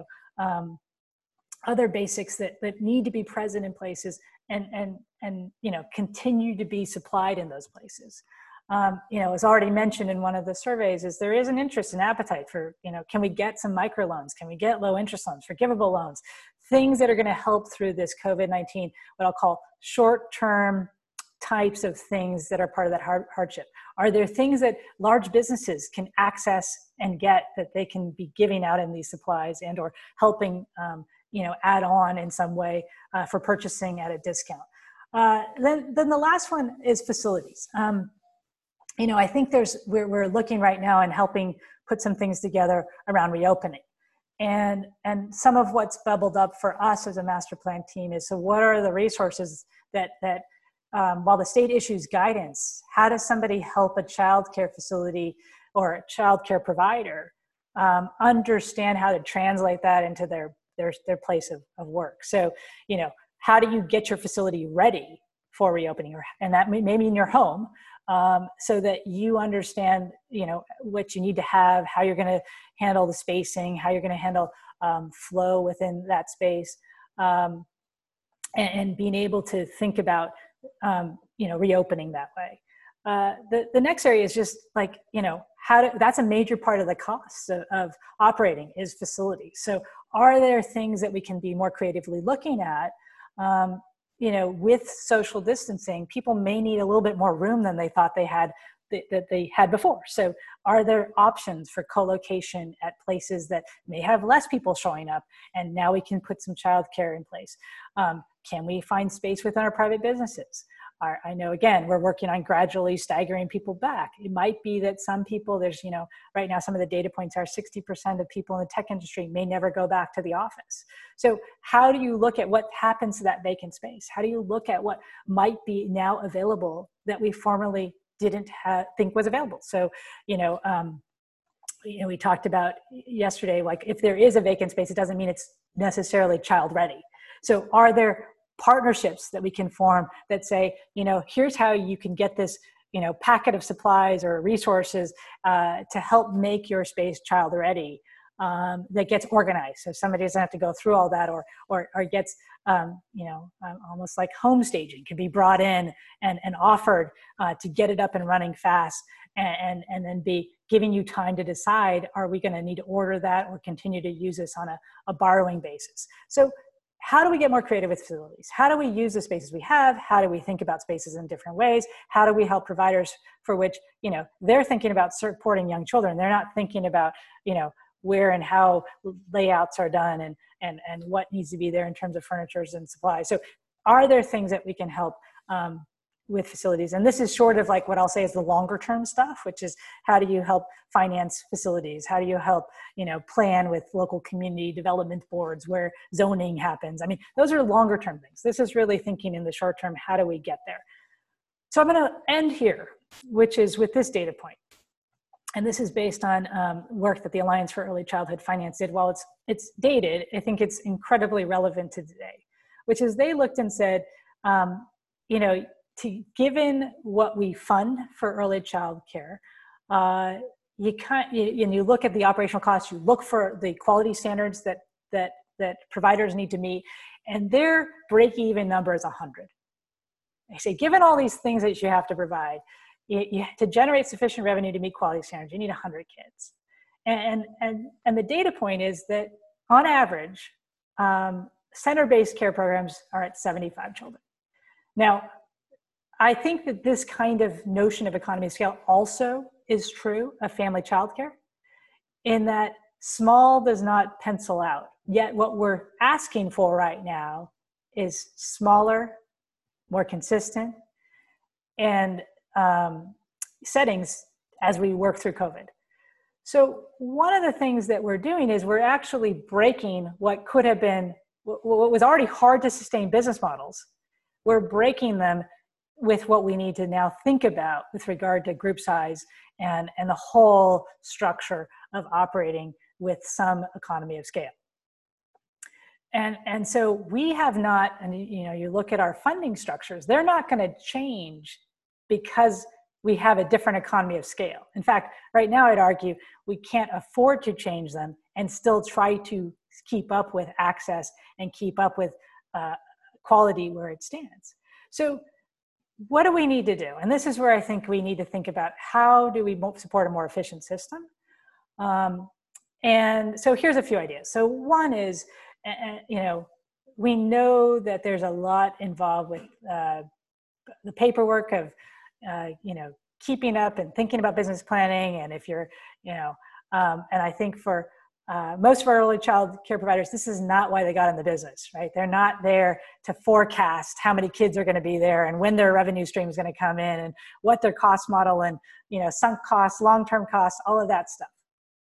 other basics that need to be present in places and continue to be supplied in those places. As already mentioned in one of the surveys, is there is an interest and appetite for, can we get some microloans? Can we get low interest loans, forgivable loans, things that are going to help through this COVID-19, what I'll call short-term types of things that are part of that hardship? Are there things that large businesses can access and get that they can be giving out in these supplies and or helping, add on in some way for purchasing at a discount? Then the last one is facilities. I think we're looking right now and helping put some things together around reopening. And some of what's bubbled up for us as a master plan team is, so what are the resources that while the state issues guidance, how does somebody help a child care facility or a child care provider understand how to translate that into their place of work? So, how do you get your facility ready for reopening, and that maybe in your home, so that you understand, what you need to have, how you're going to handle the spacing, how you're going to handle flow within that space, and being able to think about reopening that way. The next area is just like, that's a major part of the costs of operating is facilities. So are there things that we can be more creatively looking at? With social distancing, people may need a little bit more room than they thought they had that they had before. So are there options for co-location at places that may have less people showing up, and now we can put some childcare in place? Can we find space within our private businesses? I know, again, we're working on gradually staggering people back. It might be that some people, right now some of the data points are 60% of people in the tech industry may never go back to the office. So how do you look at what happens to that vacant space? How do you look at what might be now available that we formerly didn't think was available? So, we talked about yesterday, like if there is a vacant space, it doesn't mean it's necessarily child ready. So are there partnerships that we can form that say, here's how you can get this, packet of supplies or resources to help make your space child ready, that gets organized. So somebody doesn't have to go through all that, or gets, almost like home staging can be brought in and offered to get it up and running fast, and then be giving you time to decide, are we going to need to order that or continue to use this on a borrowing basis? So how do we get more creative with facilities? How do we use the spaces we have? How do we think about spaces in different ways? How do we help providers for which, they're thinking about supporting young children. They're not thinking about, where and how layouts are done and what needs to be there in terms of furnitures and supplies. So are there things that we can help with facilities? And this is short of like what I'll say is the longer term stuff, which is how do you help finance facilities? How do you help, plan with local community development boards where zoning happens? I mean, those are longer term things. This is really thinking in the short term, how do we get there? So I'm going to end here, which is with this data point. And this is based on work that the Alliance for Early Childhood Finance did. While it's dated, I think it's incredibly relevant to today, which is they looked and said, given what we fund for early child care, you look at the operational costs, you look for the quality standards that providers need to meet, and their break-even number is 100. I say, given all these things that you have to provide, to generate sufficient revenue to meet quality standards, you need 100 kids. And the data point is that on average, center-based care programs are at 75 children. Now, I think that this kind of notion of economy of scale also is true of family childcare, in that small does not pencil out. Yet what we're asking for right now is smaller, more consistent, and settings as we work through COVID. So one of the things that we're doing is we're actually breaking what could have been, what was already hard to sustain business models. We're breaking them with what we need to now think about with regard to group size and the whole structure of operating with some economy of scale. And so we have not, and you look at our funding structures, they're not going to change because we have a different economy of scale. In fact, right now I'd argue we can't afford to change them and still try to keep up with access and keep up with quality where it stands. So what do we need to do? And this is where I think we need to think about how do we support a more efficient system? And so here's a few ideas. So one is, we know that there's a lot involved with the paperwork of, keeping up and thinking about business planning. And if you're, and I think for most of our early child care providers, this is not why they got in the business, right? They're not there to forecast how many kids are going to be there and when their revenue stream is going to come in and what their cost model and, sunk costs, long-term costs, all of that stuff.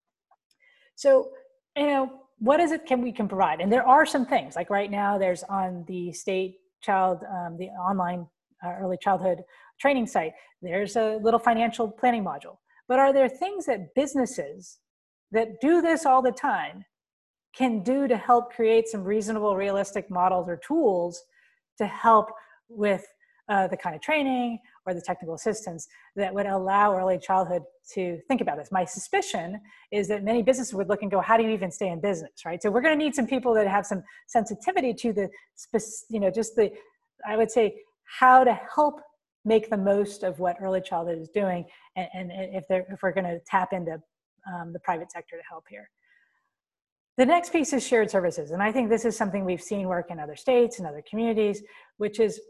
So, what is it we can provide? And there are some things, like right now there's on the state the online early childhood training site, there's a little financial planning module. But are there things that businesses that do this all the time can do to help create some reasonable, realistic models or tools to help with the kind of training or the technical assistance that would allow early childhood to think about this? My suspicion is that many businesses would look and go, how do you even stay in business, right? So we're going to need some people that have some sensitivity to the, I would say, how to help make the most of what early childhood is doing, and if we're going to tap into the private sector to help here. The next piece is shared services, and I think this is something we've seen work in other states and other communities, which is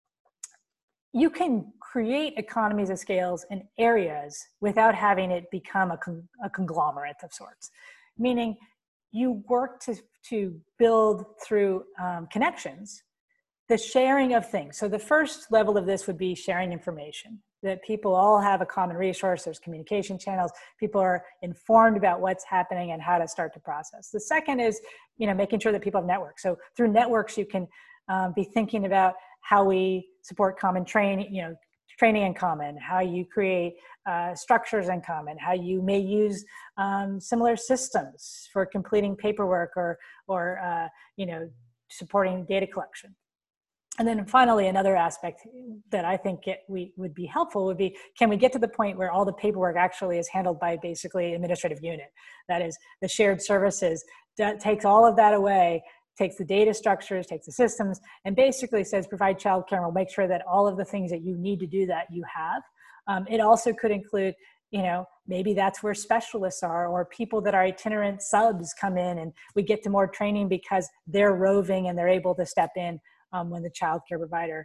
you can create economies of scales in areas without having it become a conglomerate of sorts, meaning you work to build through connections the sharing of things. So the first level of this would be sharing information, that people all have a common resource, there's communication channels, people are informed about what's happening and how to start to process. The second is, making sure that people have networks. So through networks, you can be thinking about how we support common training in common, how you create structures in common, how you may use similar systems for completing paperwork or supporting data collection. And then finally, another aspect that I think would be helpful would be, can we get to the point where all the paperwork actually is handled by basically administrative unit? That is, the shared services takes all of that away, takes the data structures, takes the systems, and basically says, provide childcare, and we'll make sure that all of the things that you need to do that you have. It also could include, maybe that's where specialists are, or people that are itinerant subs come in and we get to more training because they're roving and they're able to step in when the child care provider,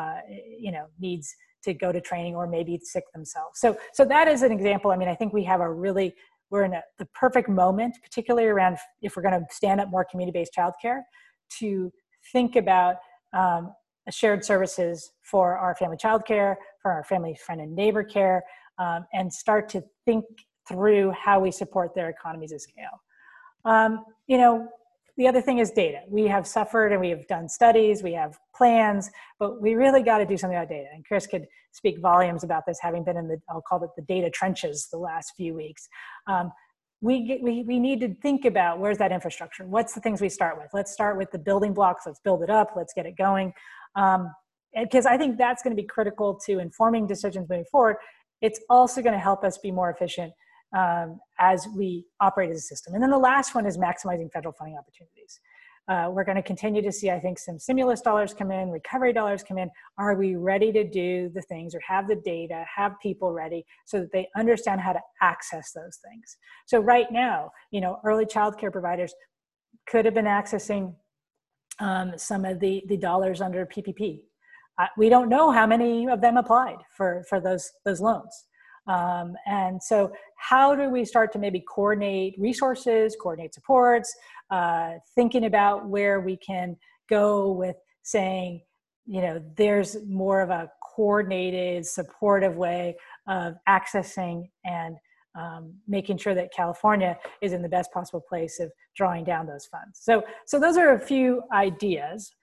needs to go to training or maybe sick themselves. So that is an example. I mean, I think we have we're in the perfect moment, particularly around if we're going to stand up more community-based childcare, to think about shared services for our family childcare, for our family friend and neighbor care, and start to think through how we support their economies of scale. The other thing is data. We have suffered and we have done studies, we have plans, but we really got to do something about data. And Chris could speak volumes about this, having been in I'll call it the data trenches the last few weeks. We need to think about, where's that infrastructure? What's the things we start with? Let's start with the building blocks. Let's build it up. Let's get it going. Because I think that's going to be critical to informing decisions moving forward. It's also going to help us be more efficient as we operate as a system. And then the last one is maximizing federal funding opportunities. We're going to continue to see, I think, some stimulus dollars come in, recovery dollars come in. Are we ready to do the things or have the data, have people ready so that they understand how to access those things? So right now, early childcare providers could have been accessing some of the dollars under PPP. We don't know how many of them applied for those loans. And so how do we start to maybe coordinate resources, coordinate supports, thinking about where we can go with saying, there's more of a coordinated, supportive way of accessing and making sure that California is in the best possible place of drawing down those funds. So those are a few ideas.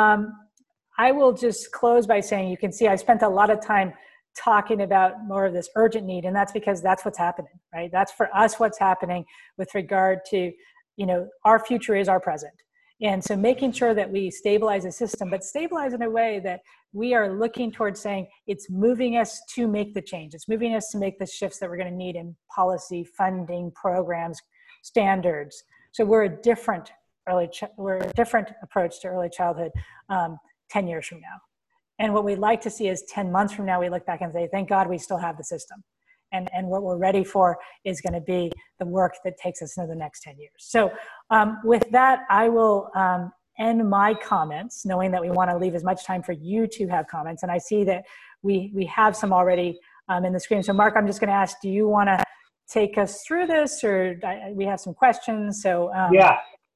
I will just close by saying, you can see I spent a lot of time talking about more of this urgent need, and that's because that's what's happening, right? That's for us what's happening with regard to, our future is our present. And so making sure that we stabilize the system, but stabilize in a way that we are looking towards saying it's moving us to make the change. It's moving us to make the shifts that we're going to need in policy, funding, programs, standards. So we're a different approach to early childhood 10 years from now. And what we'd like to see is 10 months from now, we look back and say, thank God we still have the system. And what we're ready for is going to be the work that takes us into the next 10 years. So with that, I will end my comments, knowing that we want to leave as much time for you to have comments. And I see that we have some already in the screen. So Mark, I'm just going to ask, do you want to take us through this, or we have some questions? So Yeah.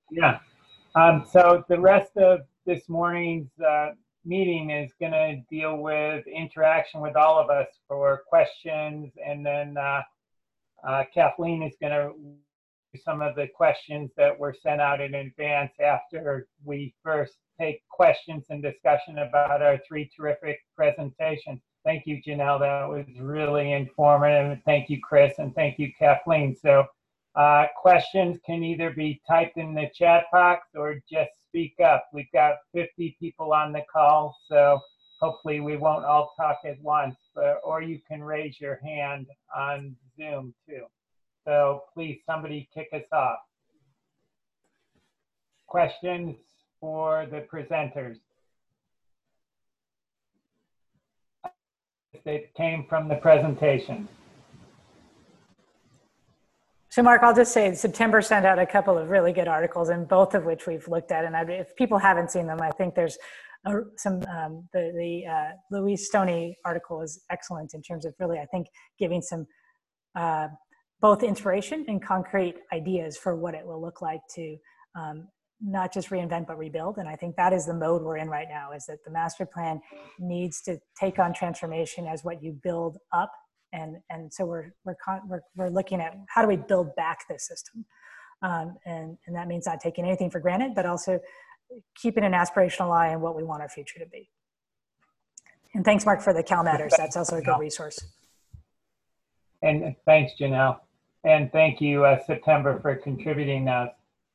So the rest of this morning's meeting is going to deal with interaction with all of us for questions, and then Kathleen is going to do some of the questions that were sent out in advance after we first take questions and discussion about our three terrific presentations. Thank you, Janelle. That was really informative. Thank you, Chris, and thank you, Kathleen. So questions can either be typed in the chat box or just speak up. We've got 50 people on the call, so hopefully we won't all talk at once, or you can raise your hand on Zoom too. So please, somebody kick us off. Questions for the presenters that came from the presentation. So Mark, I'll just say September sent out a couple of really good articles, and both of which we've looked at. And if people haven't seen them, I think there's the Louise Stoney article is excellent in terms of really, I think, giving some both inspiration and concrete ideas for what it will look like to not just reinvent, but rebuild. And I think that is the mode we're in right now, is that the master plan needs to take on transformation as what you build up. And so we're looking at how do we build back this system, and that means not taking anything for granted, but also keeping an aspirational eye on what we want our future to be. And thanks, Mark, for the Cal Matters. That's also a good resource. And thanks, Janelle, and thank you, September, for contributing those.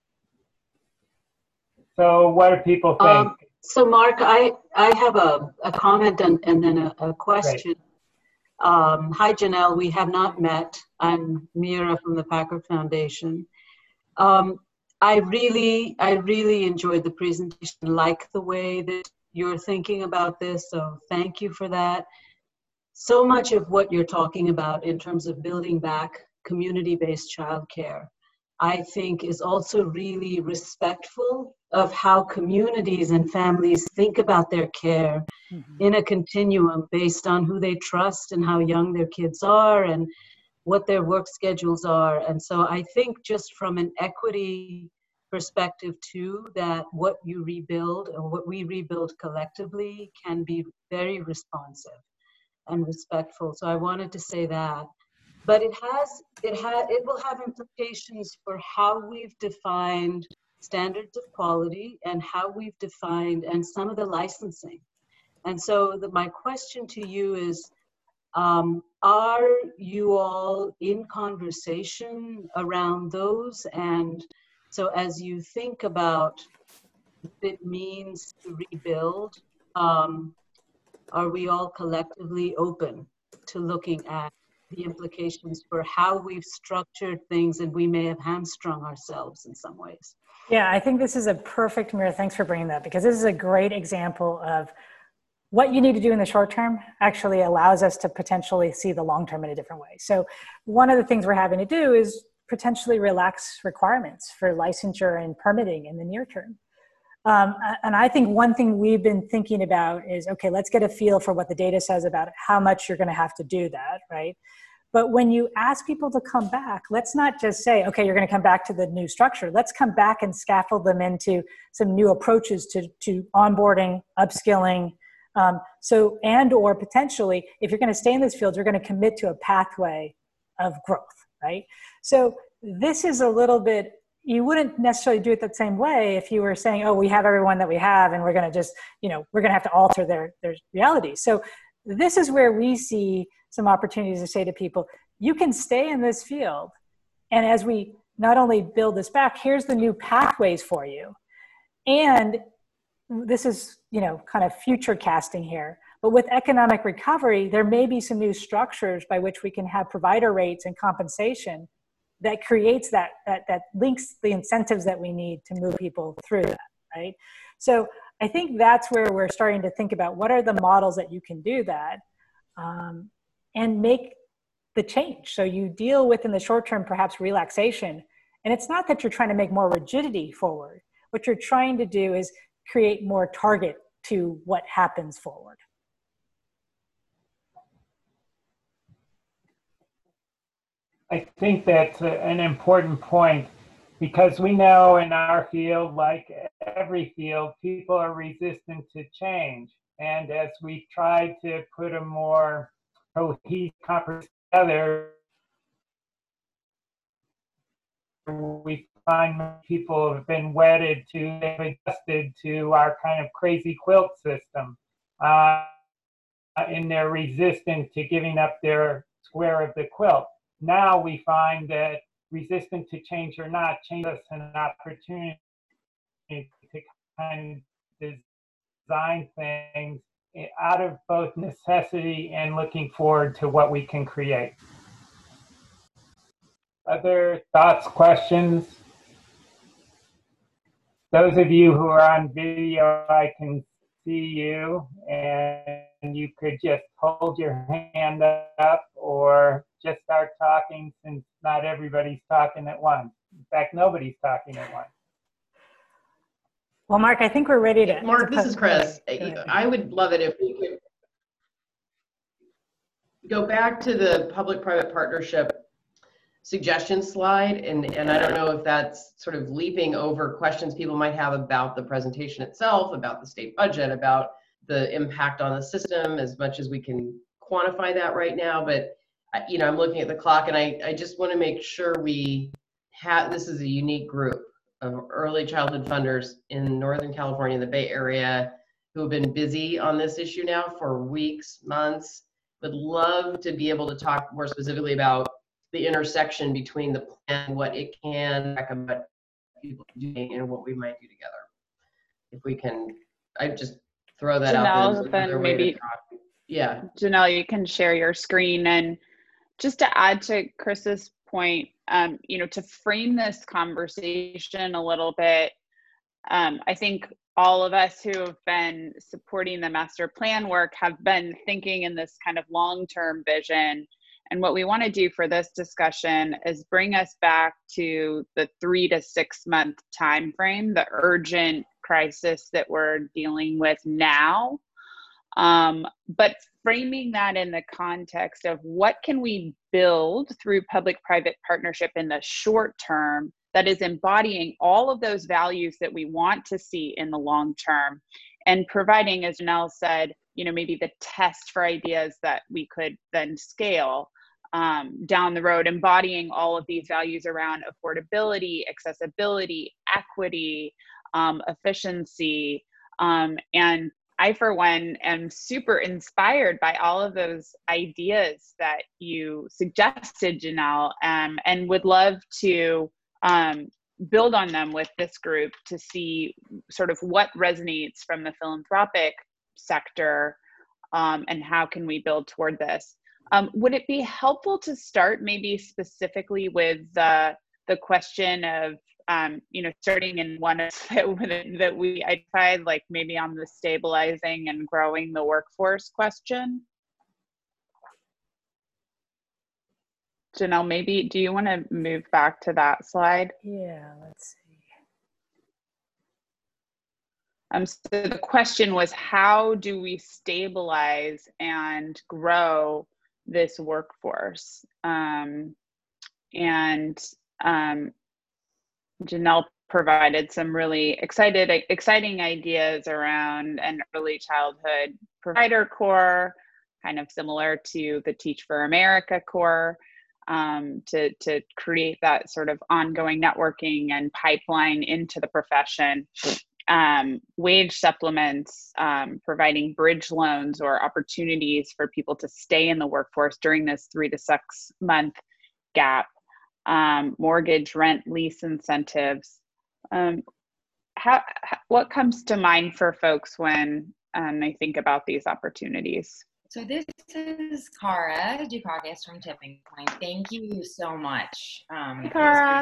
So what do people think? So Mark, I have a comment and then a question. Great. Hi, Janelle. We have not met. I'm Mira from the Packard Foundation. I really enjoyed the presentation. Like the way that you're thinking about this, so thank you for that. So much of what you're talking about in terms of building back community-based childcare, I think, is also really respectful of how communities and families think about their care in a continuum based on who they trust and how young their kids are and what their work schedules are. And so I think just from an equity perspective too, that what you rebuild or what we rebuild collectively can be very responsive and respectful. So I wanted to say that. But it will have implications for how we've defined standards of quality and how we've defined and some of the licensing. And so my question to you is, are you all in conversation around those? And so as you think about what it means to rebuild, are we all collectively open to looking at the implications for how we've structured things, and we may have hamstrung ourselves in some ways. Yeah, I think this is a perfect, Mira, thanks for bringing that, because this is a great example of what you need to do in the short term actually allows us to potentially see the long term in a different way. So one of the things we're having to do is potentially relax requirements for licensure and permitting in the near term. And I think one thing we've been thinking about is, okay, let's get a feel for what the data says about how much you're going to have to do that, right? But when you ask people to come back, let's not just say, okay, you're going to come back to the new structure. Let's come back and scaffold them into some new approaches to onboarding, upskilling. And or potentially, if you're going to stay in this field, you're going to commit to a pathway of growth, right? So this is a little bit, you wouldn't necessarily do it that same way if you were saying, oh, we have everyone that we have and we're going to just, we're going to have to alter their reality. So this is where we see some opportunities to say to people, you can stay in this field. And as we not only build this back, here's the new pathways for you. And this is, kind of future casting here, but with economic recovery, there may be some new structures by which we can have provider rates and compensation that creates that links the incentives that we need to move people through that, right? So I think that's where we're starting to think about what are the models that you can do that and make the change. So you deal with, in the short term, perhaps relaxation. And it's not that you're trying to make more rigidity forward. What you're trying to do is create more target to what happens forward. I think that's an important point, because we know in our field, like every field, people are resistant to change. And as we try to put a more cohesive conversation together, we find people have been wedded to, they've adjusted to our kind of crazy quilt system. And they're resistant to giving up their square of the quilt. Now we find that resistant to change or not, change us an opportunity to kind of design things out of both necessity and looking forward to what we can create. Other thoughts, questions? Those of you who are on video, I can see you, and you could just hold your hand up or just start talking, since not everybody's talking at once. In fact, nobody's talking at once. Well, Mark, I think we're ready to. Mark, this is Chris. I would love it if we could go back to the public-private partnership suggestion slide, and I don't know if that's sort of leaping over questions people might have about the presentation itself, about the state budget, about the impact on the system, as much as we can quantify that right now. But I'm looking at the clock, and I just want to make sure we have, this is a unique group of early childhood funders in Northern California, in the Bay Area, who have been busy on this issue now for weeks, months. Would love to be able to talk more specifically about the intersection between the plan, what it can recommend people doing, and what we might do together. If we can, I just throw that out there. Then maybe, yeah. Janelle, you can share your screen. And just to add to Chris's point, to frame this conversation a little bit, I think all of us who have been supporting the master plan work have been thinking in this kind of long-term vision. And what we want to do for this discussion is bring us back to the 3 to 6 month time frame, the urgent crisis that we're dealing with now. But framing that in the context of what can we build through public-private partnership in the short term that is embodying all of those values that we want to see in the long term, and providing, as Janelle said, maybe the test for ideas that we could then scale down the road, embodying all of these values around affordability, accessibility, equity, efficiency. And I, for one, am super inspired by all of those ideas that you suggested, Janelle, and would love to build on them with this group to see sort of what resonates from the philanthropic sector, and how can we build toward this. Would it be helpful to start maybe specifically with the question of, starting in one that we identified, like maybe on the stabilizing and growing the workforce question? Janelle, maybe, do you want to move back to that slide? Yeah, let's see. So the question was, how do we stabilize and grow this workforce? Janelle provided some really exciting ideas around an early childhood provider core, kind of similar to the Teach for America core, to create that sort of ongoing networking and pipeline into the profession. Wage supplements, providing bridge loans or opportunities for people to stay in the workforce during this 3 to 6 month gap, mortgage, rent, lease incentives. What comes to mind for folks when they think about these opportunities? So this is Cara Dukakis from Tipping Point. Thank you so much. Cara.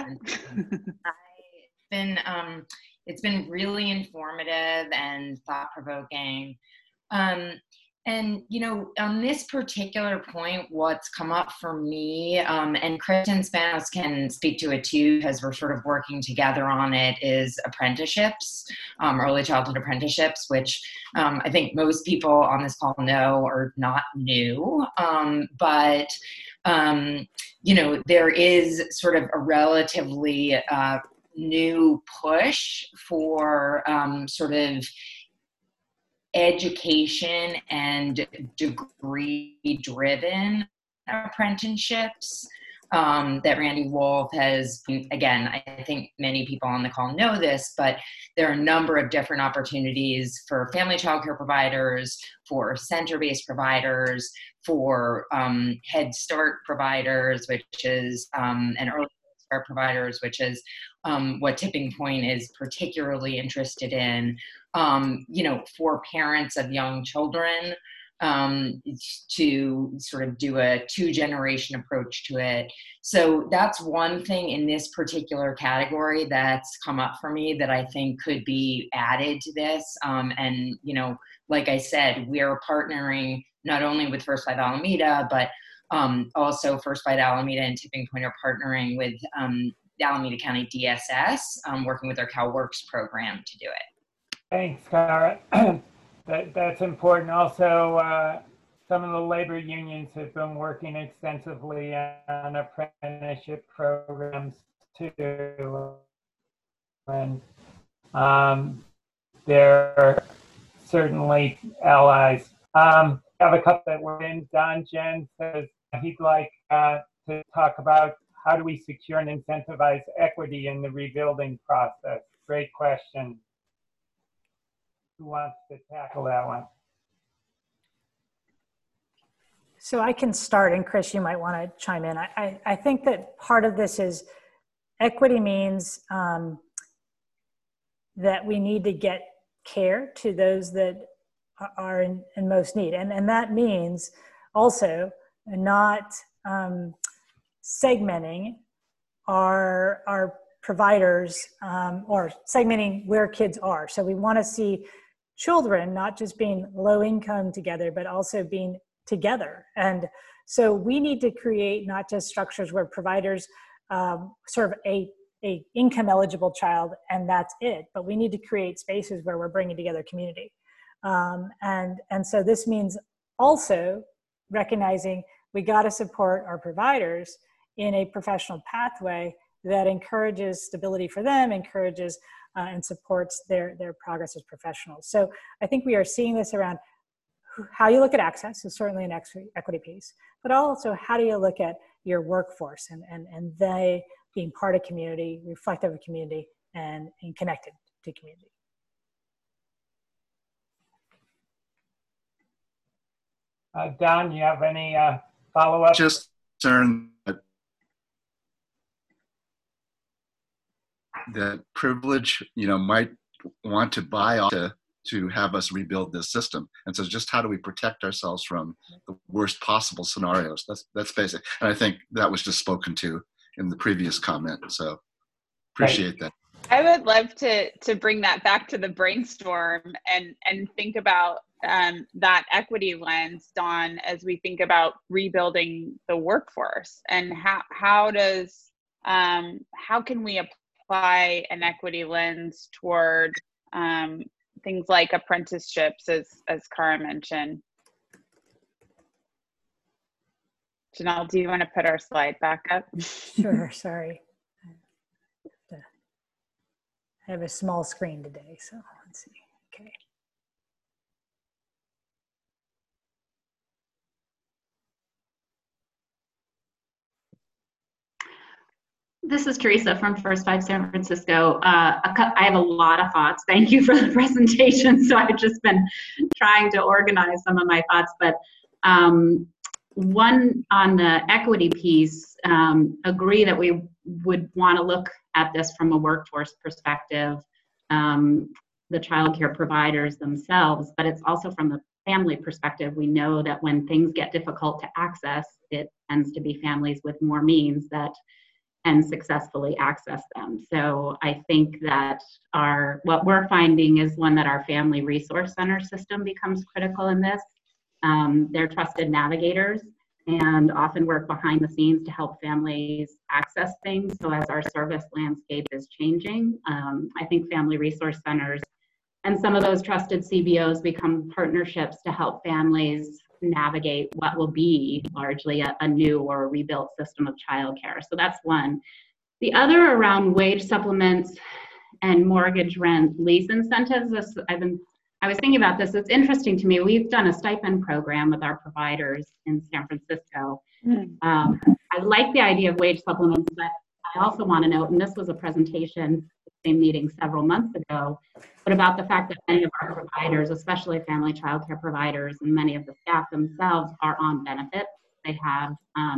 It's been really informative and thought-provoking. And, on this particular point, what's come up for me, and Kristen Spanos can speak to it too, because we're sort of working together on it, is apprenticeships, early childhood apprenticeships, which I think most people on this call know are not new. But there is sort of a relatively new push for sort of education and degree-driven apprenticeships that Randy Wolf has, again, I think many people on the call know this, but there are a number of different opportunities for family child care providers, for center-based providers, for Head Start providers, which is, and early start providers, which is what Tipping Point is particularly interested in, for parents of young children, to sort of do a 2-generation approach to it. So that's one thing in this particular category that's come up for me that I think could be added to this. And, like I said, we're partnering not only with First Light Alameda, but also First Light Alameda and Tipping Point are partnering with the Alameda County DSS, working with their CalWorks program to do it. Thanks, Cara. That's important. Also, some of the labor unions have been working extensively on apprenticeship programs too. And they're certainly allies. I have a couple that were in. Don Jen says he'd like to talk about how do we secure and incentivize equity in the rebuilding process? Great question. Who wants to tackle that one? So I can start, and Chris, you might want to chime in. I think that part of this is equity means that we need to get care to those that are in most need. And that means also not segmenting our providers or segmenting where kids are. So we want to see children not just being low income together, but also being together. And so we need to create not just structures where providers serve a income eligible child and that's it, but we need to create spaces where we're bringing together community. And so this means also recognizing we got to support our providers in a professional pathway that encourages stability for them, encourages and supports their progress as professionals. So I think we are seeing this around how you look at access is certainly an equity piece, but also how do you look at your workforce and they being part of community, reflective of community, and connected to community. Don, you have any follow-up? Just concerned that privilege, might want to buy off to to have us rebuild this system. And so just how do we protect ourselves from the worst possible scenarios? That's basic. And I think that was just spoken to in the previous comment. So appreciate that. I would love to bring that back to the brainstorm and think about that equity lens, Dawn, as we think about rebuilding the workforce, and how can we apply an equity lens toward things like apprenticeships, as Cara mentioned. Janelle, do you want to put our slide back up? Sure, sorry. I have a small screen today, so let's see. Okay. This is Teresa from First Five San Francisco. I have a lot of thoughts. Thank you for the presentation. So I've just been trying to organize some of my thoughts, but one on the equity piece, agree that we would want to look at this from a workforce perspective, the child care providers themselves, but it's also from the family perspective. We know that when things get difficult to access, it tends to be families with more means that can successfully access them. So I think that what we're finding is that our family resource center system becomes critical in this. They're trusted navigators and often work behind the scenes to help families access things. So as our service landscape is changing, I think family resource centers and some of those trusted CBOs become partnerships to help families navigate what will be largely a new or a rebuilt system of childcare. So that's one. The other around wage supplements and mortgage rent lease incentives. I was thinking about this. It's interesting to me. We've done a stipend program with our providers in San Francisco. I like the idea of wage supplements, but I also want to note, and this was a presentation, same meeting several months ago, but about the fact that many of our providers, especially family childcare providers, and many of the staff themselves are on benefits. They have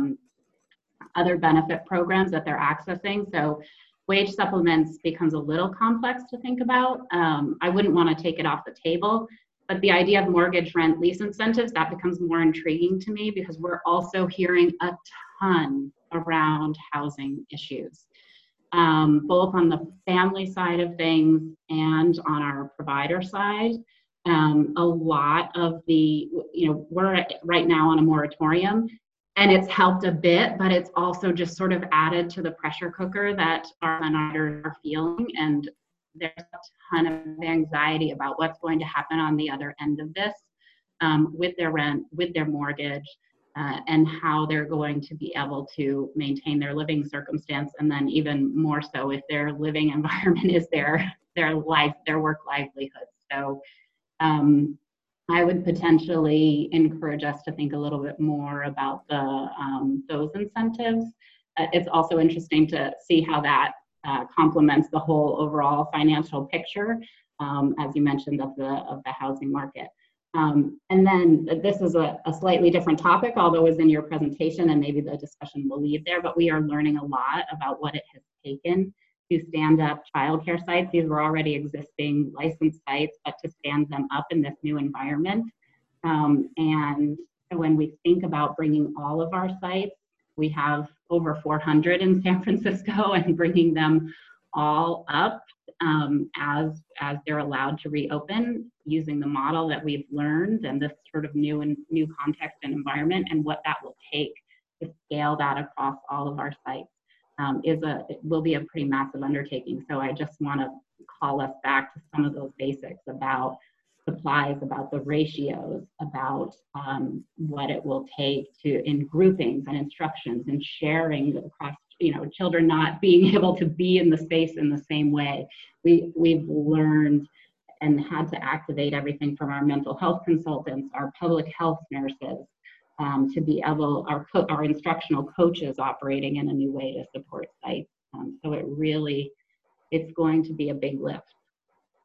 other benefit programs that they're accessing. So wage supplements becomes a little complex to think about. I wouldn't want to take it off the table, but the idea of mortgage rent lease incentives, that becomes more intriguing to me because we're also hearing a ton around housing issues, both on the family side of things and on our provider side. A lot of we're right now on a moratorium, and it's helped a bit, but it's also just sort of added to the pressure cooker that our providers are feeling. And there's a ton of anxiety about what's going to happen on the other end of this with their rent, with their mortgage, and how they're going to be able to maintain their living circumstance. And then even more so if their living environment is their work livelihood. So I would potentially encourage us to think a little bit more about those incentives. It's also interesting to see how that complements the whole overall financial picture, as you mentioned, of the housing market. And then this is a slightly different topic, although it was in your presentation, and maybe the discussion will lead there, but we are learning a lot about what it has taken to stand up childcare sites. These were already existing licensed sites, but to stand them up in this new environment. And when we think about bringing all of our sites, we have over 400 in San Francisco, and bringing them all up as they're allowed to reopen using the model that we've learned and this sort of new context and environment, and what that will take to scale that across all of our sites. It will be a pretty massive undertaking. So I just want to call us back to some of those basics about supplies, about the ratios, about what it will take in groupings and instructions and sharing across, children not being able to be in the space in the same way. We've learned and had to activate everything from our mental health consultants, our public health nurses, to be able, our instructional coaches operating in a new way to support sites. So it's going to be a big lift.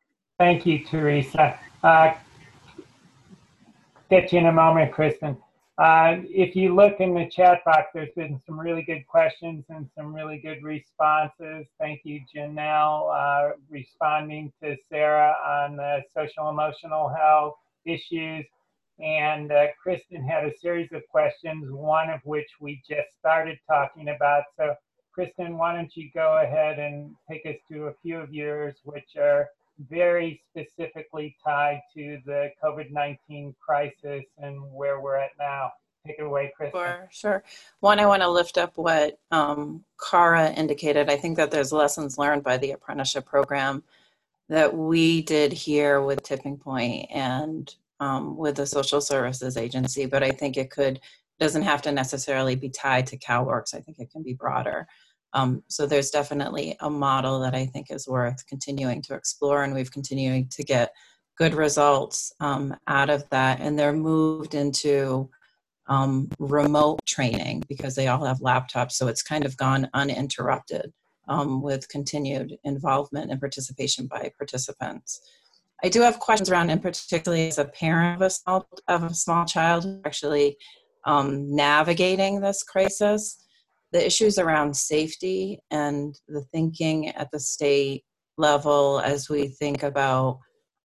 Thank you, Teresa. Get you in a moment, Kristen. If you look in the chat box, there's been some really good questions and some really good responses. Thank you, Janelle, responding to Sarah on the social emotional health issues. And Kristen had a series of questions, one of which we just started talking about. So Kristen, why don't you go ahead and take us through a few of yours, which are very specifically tied to the COVID-19 crisis and where we're at now. Take it away, Kristen. Sure. One, I want to lift up what Cara indicated. I think that there's lessons learned by the apprenticeship program that we did here with Tipping Point and with the social services agency, but I think doesn't have to necessarily be tied to CalWORKs. I think it can be broader. So there's definitely a model that I think is worth continuing to explore, and we've continued to get good results out of that. And they're moved into remote training because they all have laptops. So it's kind of gone uninterrupted with continued involvement and participation by participants. I do have questions around, and particularly as a parent of a small child actually navigating this crisis, the issues around safety and the thinking at the state level as we think about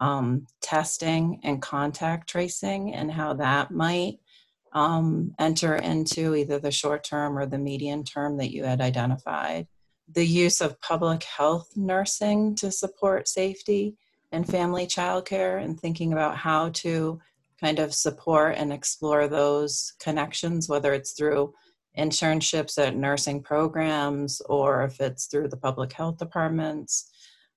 testing and contact tracing and how that might enter into either the short term or the medium term that you had identified. The use of public health nursing to support safety and family childcare, and thinking about how to kind of support and explore those connections, whether it's through internships at nursing programs or if it's through the public health departments.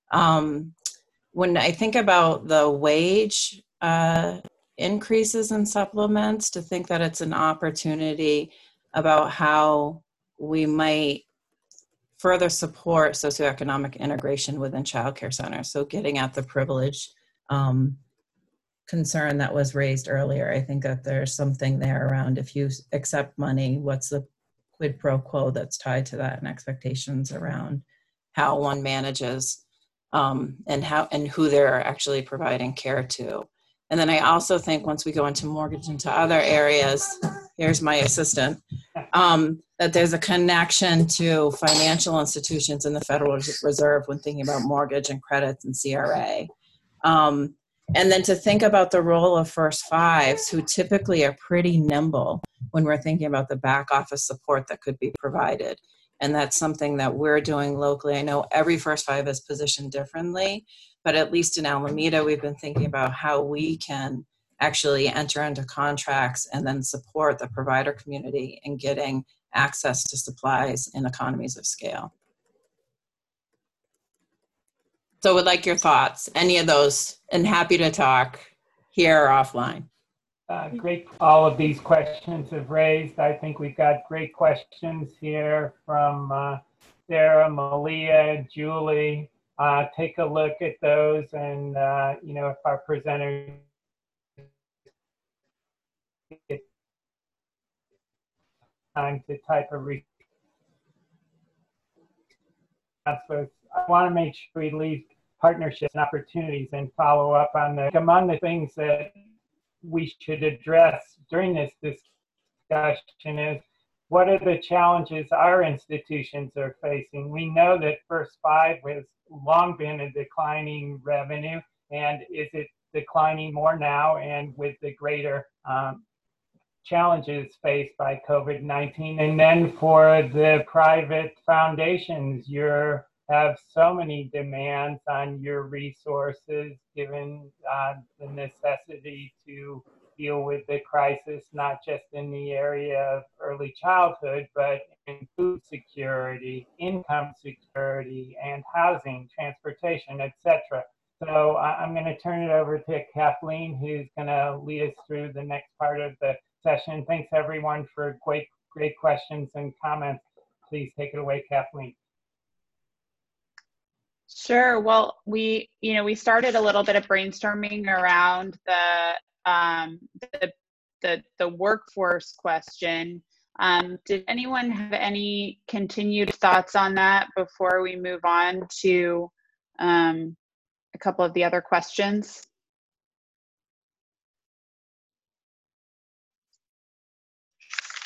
When I think about the wage increases and supplements, to think that it's an opportunity about how we might further support socioeconomic integration within childcare centers. So getting at the privilege concern that was raised earlier, I think that there's something there around if you accept money, what's the quid pro quo that's tied to that, and expectations around how one manages and who they're actually providing care to. And then I also think once we go into mortgage into other areas, here's my assistant, that there's a connection to financial institutions in the Federal Reserve when thinking about mortgage and credits and CRA. And then to think about the role of first fives, who typically are pretty nimble when we're thinking about the back office support that could be provided. And that's something that we're doing locally. I know every first five is positioned differently, but at least in Alameda, we've been thinking about how we can actually enter into contracts and then support the provider community in getting access to supplies and economies of scale. So would like your thoughts, any of those, and happy to talk here or offline. Great. All of these questions have raised. I think we've got great questions here from Sarah, Malia, Julie. Take a look at those, and if our presenters get time to type a response, I want to make sure we leave partnerships and opportunities and follow up on the among the things that we should address during this discussion is what are the challenges our institutions are facing. We know that First Five has long been a declining revenue, and is it declining more now and with the greater challenges faced by COVID-19? And then for the private foundations, you have so many demands on your resources given the necessity to deal with the crisis, not just in the area of early childhood, but in food security, income security, and housing, transportation, etc. So I'm going to turn it over to Kathleen, who's going to lead us through the next part of the session. Thanks everyone for great questions and comments. Please take it away, Kathleen. Sure. Well, we started a little bit of brainstorming around the workforce question. Did anyone have any continued thoughts on that before we move on to a couple of the other questions?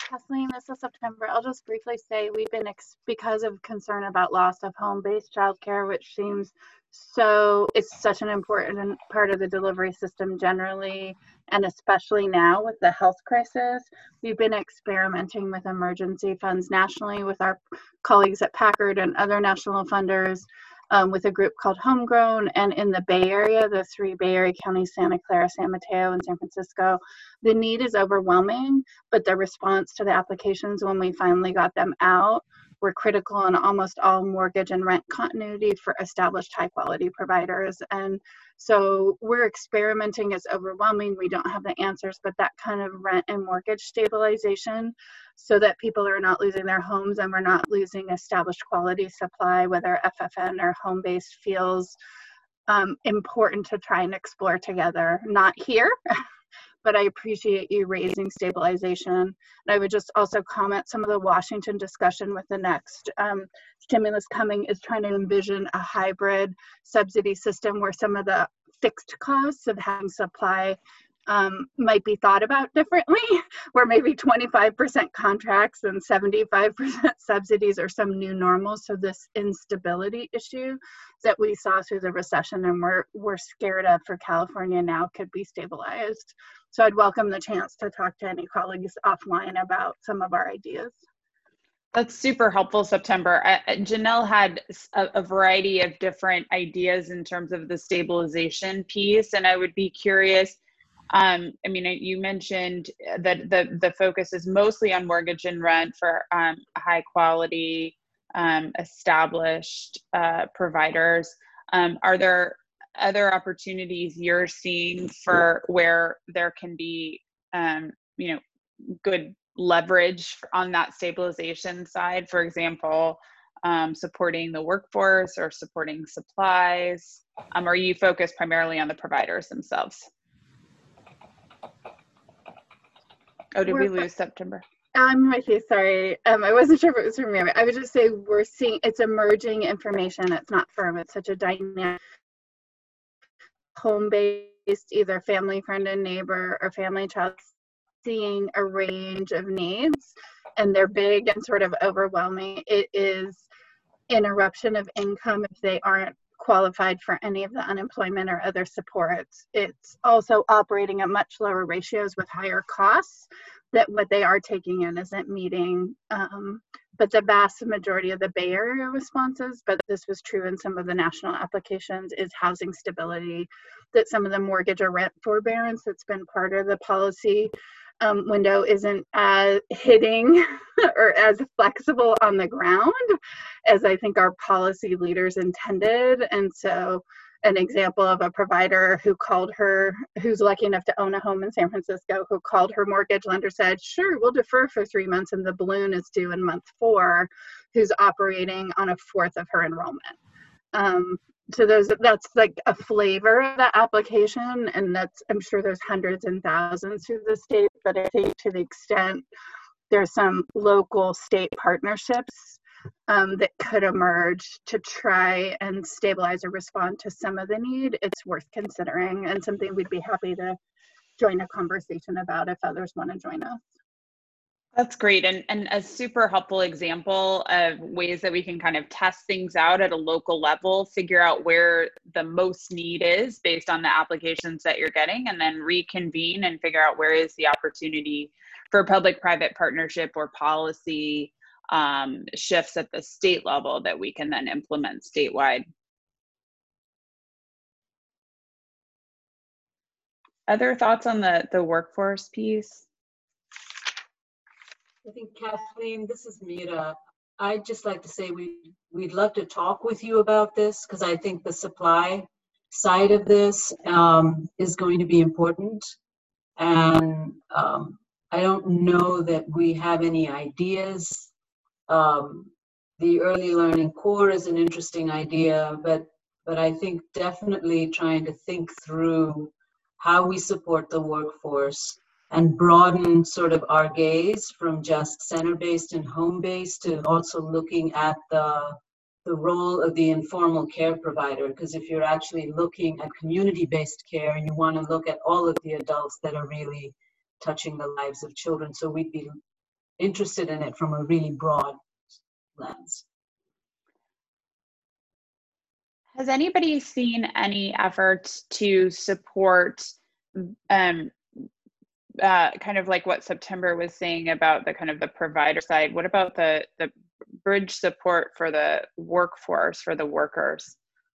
Kathleen, this is September. I'll just briefly say we've been, because of concern about loss of home-based childcare, which seems it's such an important part of the delivery system generally, and especially now with the health crisis. We've been experimenting with emergency funds nationally with our colleagues at Packard and other national funders, with a group called Homegrown, and in the Bay Area, the 3 Bay Area counties, Santa Clara, San Mateo, and San Francisco. The need is overwhelming, but the response to the applications when we finally got them out were critical in almost all mortgage and rent continuity for established high quality providers. And so we're experimenting. It's overwhelming. We don't have the answers, but that kind of rent and mortgage stabilization so that people are not losing their homes and we're not losing established quality supply, whether FFN or home-based, feels important to try and explore together. Not here, but I appreciate you raising stabilization. And I would just also comment some of the Washington discussion with the next stimulus coming is trying to envision a hybrid subsidy system where some of the fixed costs of having supply might be thought about differently, where maybe 25% contracts and 75% subsidies are some new normal. So this instability issue that we saw through the recession and we're scared of for California now could be stabilized. So I'd welcome the chance to talk to any colleagues offline about some of our ideas. That's super helpful, September. Janelle had a variety of different ideas in terms of the stabilization piece, and I would be curious. I mean, you mentioned that the focus is mostly on mortgage and rent for high quality, established providers. Are there other opportunities you're seeing for where there can be, good leverage on that stabilization side? For example, supporting the workforce or supporting supplies? Are you focused primarily on the providers themselves? Oh, did we lose September? I'm with you, sorry. I wasn't sure if it was from me. I would just say we're seeing it's emerging information. It's not firm. It's such a dynamic, home-based, either family, friend, and neighbor, or family child, seeing a range of needs, and they're big and sort of overwhelming. It is interruption of income if they aren't qualified for any of the unemployment or other supports. It's also operating at much lower ratios with higher costs that what they are taking in isn't meeting. But the vast majority of the Bay Area responses, but this was true in some of the national applications, is housing stability, that some of the mortgage or rent forbearance that's been part of the policy window isn't as hitting or as flexible on the ground as I think our policy leaders intended. And so an example of a provider who called her, who's lucky enough to own a home in San Francisco, who called her mortgage lender, said, sure, we'll defer for 3 months and the balloon is due in month 4, who's operating on a fourth of her enrollment. So that's like a flavor of the application, and that's, I'm sure there's hundreds and thousands through the state, but I think to the extent there's some local state partnerships that could emerge to try and stabilize or respond to some of the need, it's worth considering and something we'd be happy to join a conversation about if others want to join us. That's great, and a super helpful example of ways that we can kind of test things out at a local level, figure out where the most need is based on the applications that you're getting, and then reconvene and figure out where is the opportunity for public-private partnership or policy shifts at the state level that we can then implement statewide. Other thoughts on the workforce piece? I think, Kathleen, this is Mira. I'd just like to say we'd love to talk with you about this, because I think the supply side of this is going to be important. And I don't know that we have any ideas. The early learning core is an interesting idea, but I think definitely trying to think through how we support the workforce and broaden sort of our gaze from just center-based and home-based to also looking at the role of the informal care provider. Because if you're actually looking at community-based care, you want to look at all of the adults that are really touching the lives of children. So we'd be interested in it from a really broad lens. Has anybody seen any efforts to support kind of like what September was saying about the kind of the provider side? What about the bridge support for the workforce, for the workers?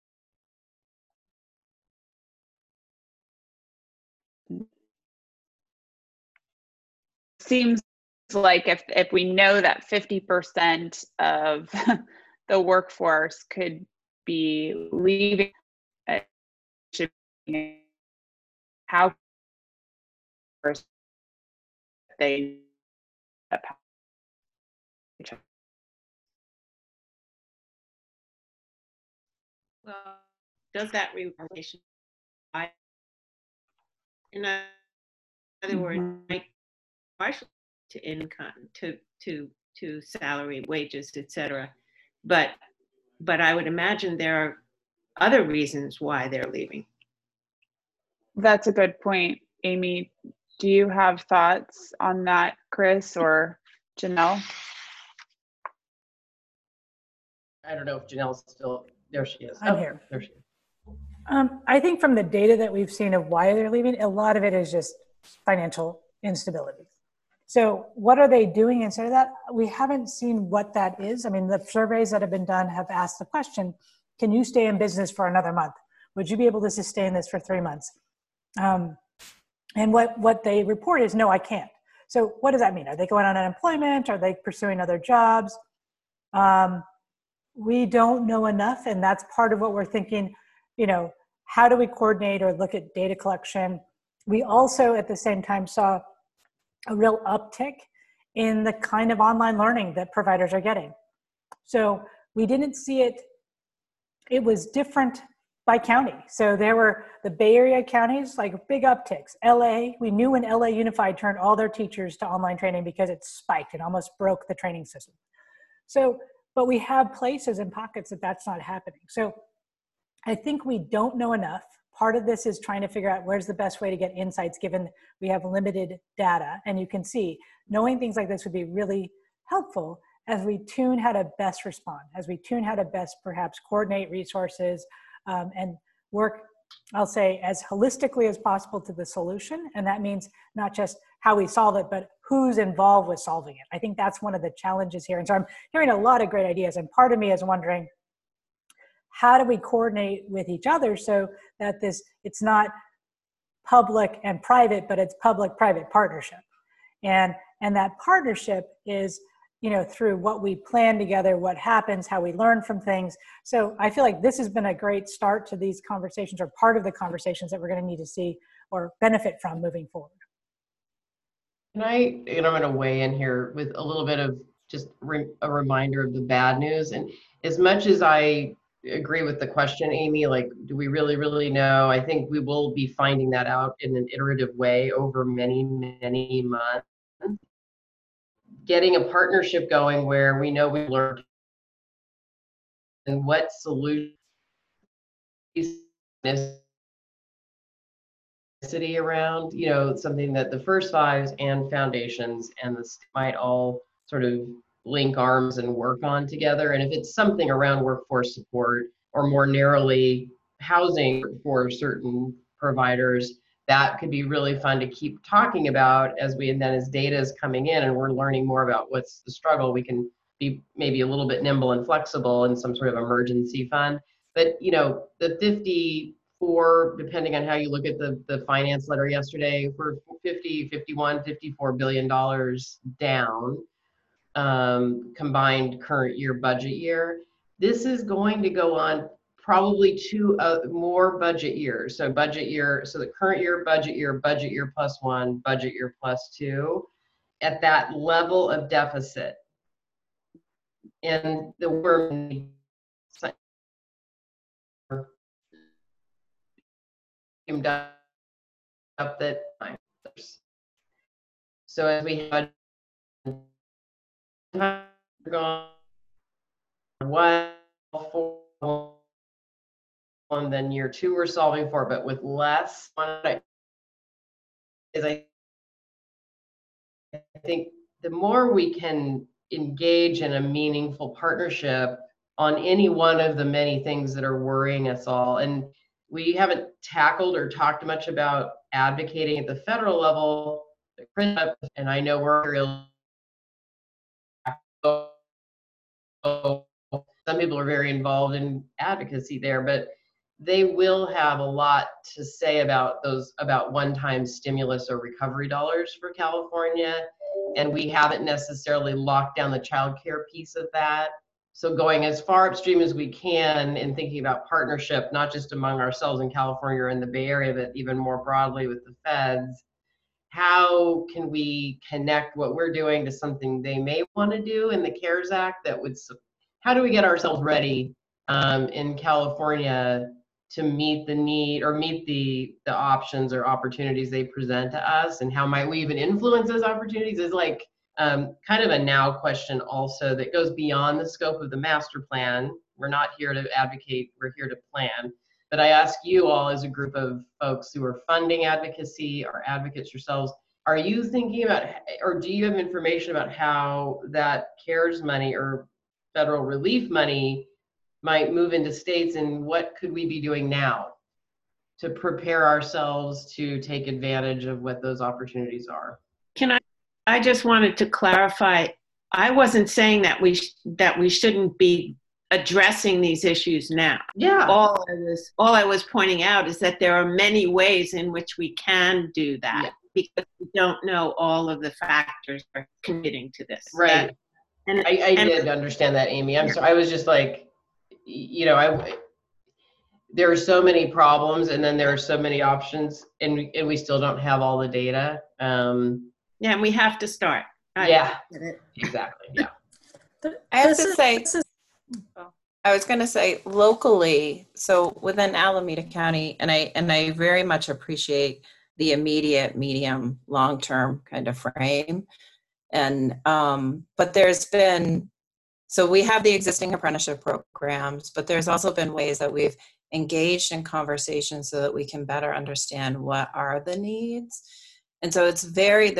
Seems like if we know that 50% of the workforce could be leaving, how they well, does that relation? In other words, partially to income, to salary, wages, etc. But I would imagine there are other reasons why they're leaving. That's a good point, Amy. Do you have thoughts on that, Chris or Janelle? I don't know if Janelle's still, there she is. I'm here. There she is. I think from the data that we've seen of why they're leaving, a lot of it is just financial instability. So what are they doing instead of that? We haven't seen what that is. I mean, the surveys that have been done have asked the question, can you stay in business for another month? Would you be able to sustain this for 3 months? And what they report is, no, I can't. So what does that mean? Are they going on unemployment? Are they pursuing other jobs? We don't know enough, and that's part of what we're thinking, you know, how do we coordinate or look at data collection? We also, at the same time, saw a real uptick in the kind of online learning that providers are getting. So we didn't see it, it was different by county. So there were the Bay Area counties, like big upticks. LA, we knew when LA Unified turned all their teachers to online training because it spiked, it almost broke the training system. So, but we have places and pockets that that's not happening. So I think we don't know enough. Part of this is trying to figure out where's the best way to get insights given we have limited data. And you can see knowing things like this would be really helpful as we tune how to best respond, as we tune how to best perhaps coordinate resources and work, I'll say, as holistically as possible to the solution. And that means not just how we solve it, but who's involved with solving it. I think that's one of the challenges here. And so I'm hearing a lot of great ideas. And part of me is wondering, how do we coordinate with each other so that it's not public and private, but it's public-private partnership. And that partnership is, you know, through what we plan together, what happens, how we learn from things. So I feel like this has been a great start to these conversations, or part of the conversations that we're going to need to see or benefit from moving forward. I'm going to weigh in here with a little bit of just a reminder of the bad news. And as much as I agree with the question, Amy, like, do we really know? I think we will be finding that out in an iterative way over many months. Getting a partnership going where we know we learned and what solutions around, you know, something that the First Fives and Foundations and the might all sort of link arms and work on together. And if it's something around workforce support or more narrowly housing for certain providers, that could be really fun to keep talking about as data is coming in and we're learning more about what's the struggle, we can be maybe a little bit nimble and flexible in some sort of emergency fund. But, you know, the 54, depending on how you look at the finance letter yesterday, for 50, 51, $54 billion down, combined current year budget year. This is going to go on probably 2 more budget years. So budget year, so the current year, budget year +1, budget year +2, at that level of deficit. And the word up that time. So as we had gone one for one, then year 2 we're solving for, but with less. Is I think the more we can engage in a meaningful partnership on any one of the many things that are worrying us all. And we haven't tackled or talked much about advocating at the federal level. And I know we're some people are very involved in advocacy there, but they will have a lot to say about one-time stimulus or recovery dollars for California. And we haven't necessarily locked down the child care piece of that. So going as far upstream as we can and thinking about partnership, not just among ourselves in California or in the Bay Area, but even more broadly with the feds, how can we connect what we're doing to something they may want to do in the CARES Act that would, how do we get ourselves ready in California to meet the need or meet the options or opportunities they present to us, and how might we even influence those opportunities is like kind of a now question also that goes beyond the scope of the master plan. We're not here to advocate, we're here to plan. But I ask you all as a group of folks who are funding advocacy or advocates yourselves, are you thinking about, or do you have information about how that CARES money or federal relief money might move into states, and what could we be doing now to prepare ourselves to take advantage of what those opportunities are? I just wanted to clarify, I wasn't saying that we shouldn't be addressing these issues now. Yeah. All I was pointing out is that there are many ways in which we can do that, because we don't know all of the factors that are contributing to this. Right. I did understand that, Amy. I'm sorry. I was just like, you know, there are so many problems, and then there are so many options, and we still don't have all the data. Yeah, and we have to start. Yeah, exactly. Yeah. I have to say, I was going to say locally, so within Alameda County, and I very much appreciate the immediate, medium, long-term kind of frame. And, but there's been, so we have the existing apprenticeship programs, but there's also been ways that we've engaged in conversations so that we can better understand what are the needs. And so it's very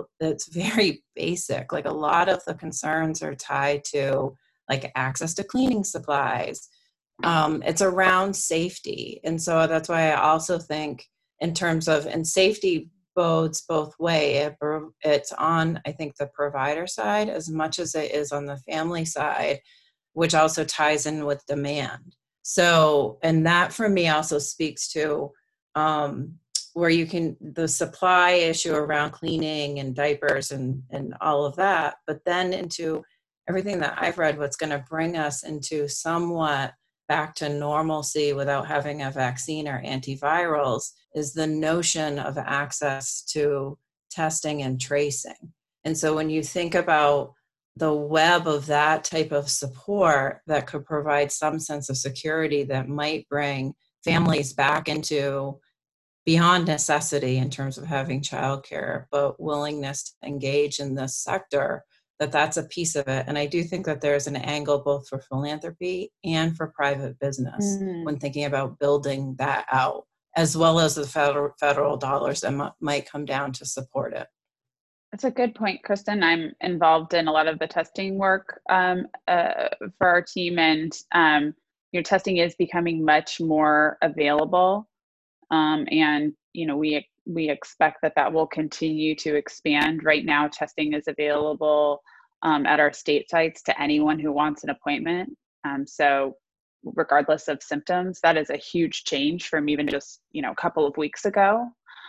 basic. Like a lot of the concerns are tied to like access to cleaning supplies. It's around safety. And so that's why I also think in terms of, and safety bodes both way. It's on, I think, the provider side as much as it is on the family side, which also ties in with demand. So, and that for me also speaks to where you can, the supply issue around cleaning and diapers and all of that, but then into everything that I've read, what's going to bring us into somewhat back to normalcy without having a vaccine or antivirals is the notion of access to testing and tracing. And so when you think about the web of that type of support that could provide some sense of security that might bring families back into beyond necessity in terms of having childcare, but willingness to engage in this sector, that's a piece of it. And I do think that there's an angle both for philanthropy and for private business when thinking about building that out, as well as the federal dollars that might come down to support it. That's a good point, Kristen. I'm involved in a lot of the testing work for our team, and testing is becoming much more available, and we expect that will continue to expand. Right now, testing is available at our state sites to anyone who wants an appointment. So regardless of symptoms, that is a huge change from even just a couple of weeks ago.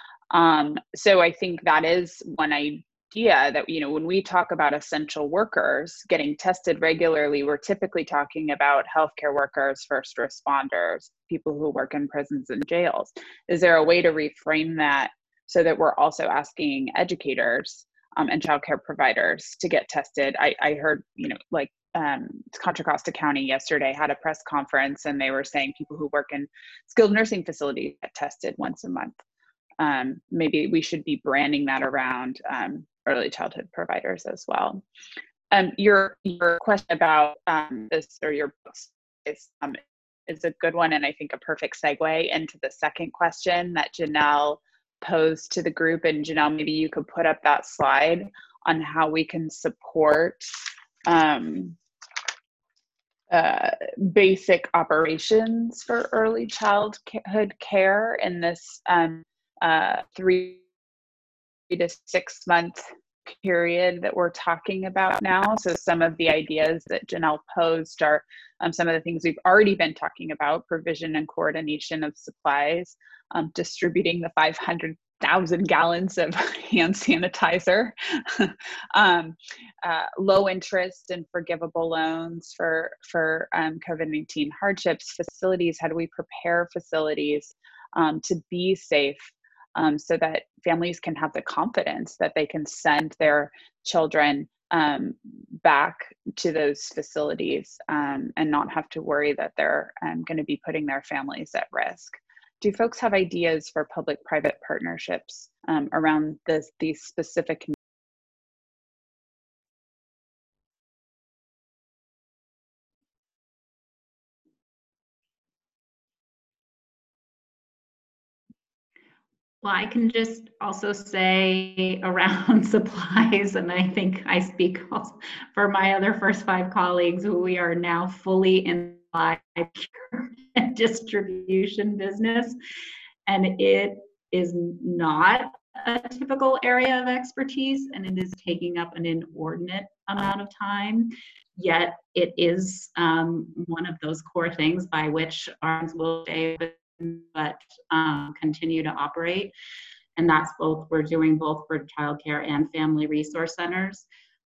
So I think that is one idea that, when we talk about essential workers getting tested regularly, we're typically talking about healthcare workers, first responders, people who work in prisons and jails. Is there a way to reframe that so that we're also asking educators and childcare providers to get tested? I heard, Contra Costa County yesterday had a press conference, and they were saying people who work in skilled nursing facilities get tested once a month. Maybe we should be branding that around early childhood providers as well. Your question about this, or your books, is a good one, and I think a perfect segue into the second question that Janelle posed to the group. And Janelle, maybe you could put up that slide on how we can support basic operations for early childhood care in this 3 to 6 month period that we're talking about now. So some of the ideas that Janelle posed are some of the things we've already been talking about: provision and coordination of supplies, distributing the 500,000 gallons of hand sanitizer, low interest and forgivable loans for COVID-19 hardships, facilities. How do we prepare facilities to be safe, so that families can have the confidence that they can send their children back to those facilities and not have to worry that they're going to be putting their families at risk? Do folks have ideas for public-private partnerships around these specific? Well, I can just also say around supplies, and I think I speak also for my other First Five colleagues, who we are now fully in the distribution business, and it is not a typical area of expertise, and it is taking up an inordinate amount of time. Yet it is one of those core things by which arms will stay but continue to operate. And that's we're doing both for childcare and family resource centers.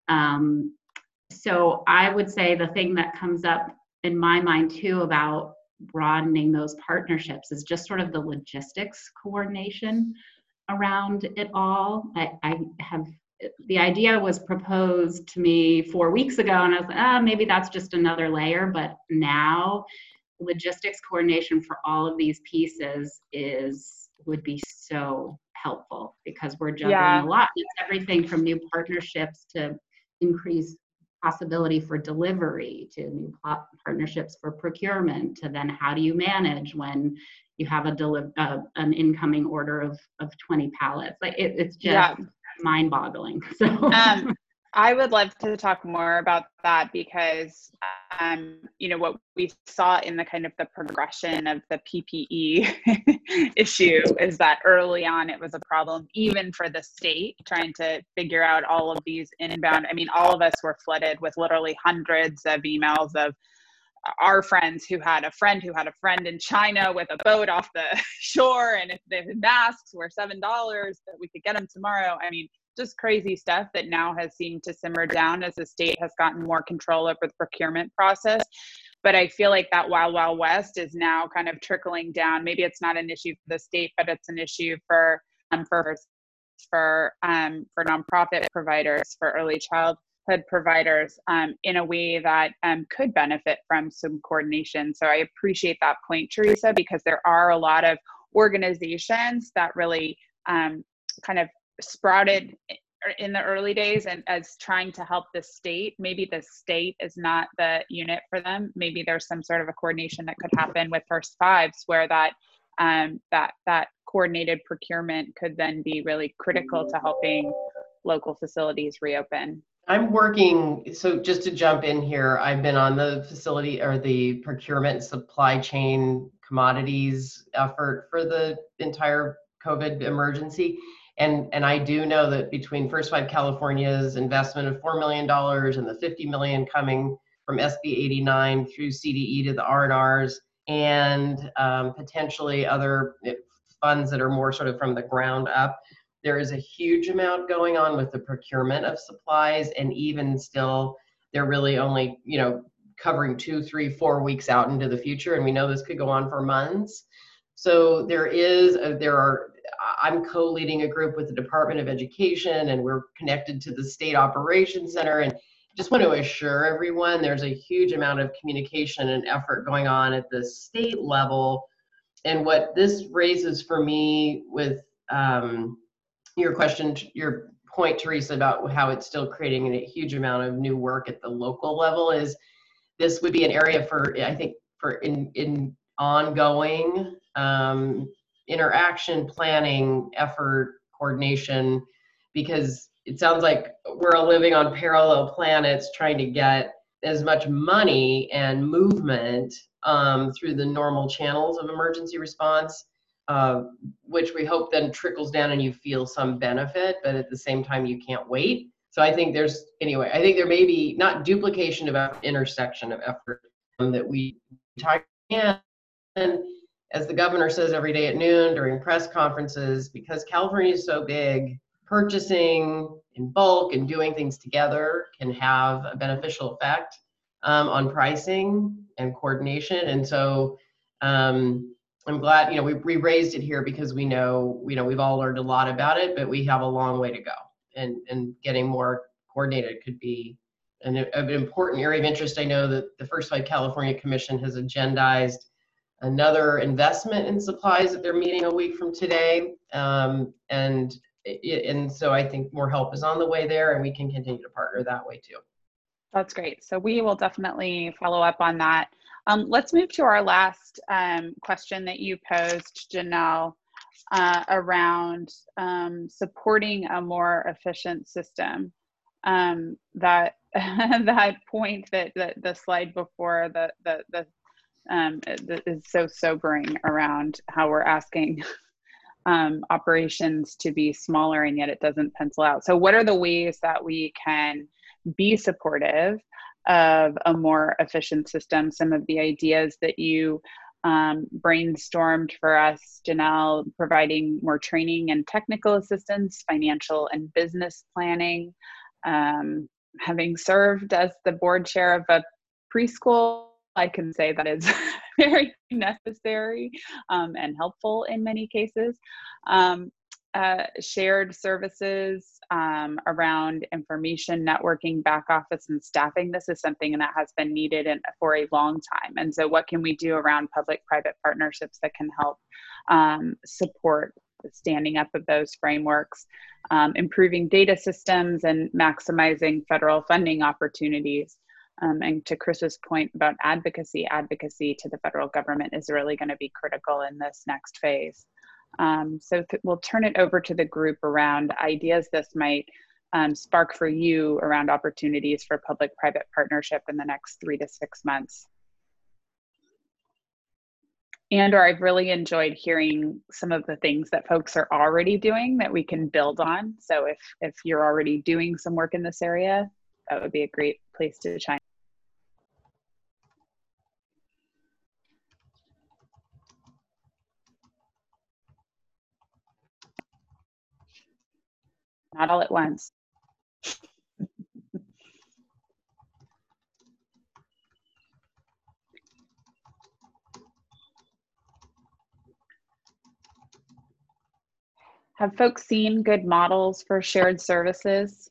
So I would say the thing that comes up in my mind too about broadening those partnerships is just sort of the logistics coordination around it all. The idea was proposed to me 4 weeks ago, and I was like, maybe that's just another layer, but now logistics coordination for all of these pieces would be so helpful, because we're juggling a lot. It's everything from new partnerships to increased possibility for delivery, to new partnerships for procurement, to then how do you manage when you have an incoming order of 20 pallets. Like it's just mind-boggling. So I would love to talk more about that, because what we saw in the kind of the progression of the PPE issue is that early on it was a problem even for the state trying to figure out all of these inbound. I mean, all of us were flooded with literally hundreds of emails of our friends who had a friend in China with a boat off the shore, and if the masks were $7 that we could get them tomorrow. I mean, just crazy stuff that now has seemed to simmer down as the state has gotten more control over the procurement process. But I feel like that Wild West is now kind of trickling down. Maybe it's not an issue for the state, but it's an issue for nonprofit providers, for early childhood providers, in a way that could benefit from some coordination. So I appreciate that point, Teresa, because there are a lot of organizations that really kind of sprouted in the early days and as trying to help the state. Maybe the state is not the unit for them. Maybe there's some sort of a coordination that could happen with First Fives, where that coordinated procurement could then be really critical to helping local facilities reopen. I'm working, so just to jump in here, I've been on the facility or the procurement supply chain commodities effort for the entire COVID emergency. And I do know that between First Five California's investment of $4 million and the $50 million coming from SB 89 through CDE to the R&Rs, and potentially other funds that are more sort of from the ground up, there is a huge amount going on with the procurement of supplies. And even still, they're really only, covering 2, 3, 4 weeks out into the future. And we know this could go on for months. So I'm co-leading a group with the Department of Education, and we're connected to the State Operations Center. And just want to assure everyone there's a huge amount of communication and effort going on at the state level. And what this raises for me with your point, Teresa, about how it's still creating a huge amount of new work at the local level, is this would be an area for, I think, in ongoing interaction, planning, effort, coordination, because it sounds like we're living on parallel planets trying to get as much money and movement through the normal channels of emergency response, which we hope then trickles down and you feel some benefit, but at the same time you can't wait. So I think I think there may be not duplication of effort, intersection of effort that we talk. And as the governor says every day at noon during press conferences, because California is so big, purchasing in bulk and doing things together can have a beneficial effect on pricing and coordination. And so I'm glad, we raised it here because we know, we've all learned a lot about it, but we have a long way to go. And getting more coordinated could be an important area of interest. I know that the First Fight California Commission has agendized another investment in supplies that they're meeting a week from today. And so I think more help is on the way there, and we can continue to partner that way too. That's great. So we will definitely follow up on that. Let's move to our last question that you posed, Janelle, around supporting a more efficient system. That that point that the slide before is so sobering around how we're asking operations to be smaller, and yet it doesn't pencil out. So what are the ways that we can be supportive of a more efficient system? Some of the ideas that you brainstormed for us, Janelle, providing more training and technical assistance, financial and business planning. Having served as the board chair of a preschool, I can say that is very necessary and helpful in many cases. Shared services around information networking, back office, and staffing. This is something that has been needed for a long time. And so what can we do around public-private partnerships that can help support the standing up of those frameworks, improving data systems and maximizing federal funding opportunities. And to Chris's point about advocacy to the federal government is really going to be critical in this next phase. So we'll turn it over to the group around ideas this might spark for you around opportunities for public-private partnership in the next 3 to 6 months. And/or I've really enjoyed hearing some of the things that folks are already doing that we can build on. So if you're already doing some work in this area, that would be a great place to chime in. Not all at once. Have folks seen good models for shared services?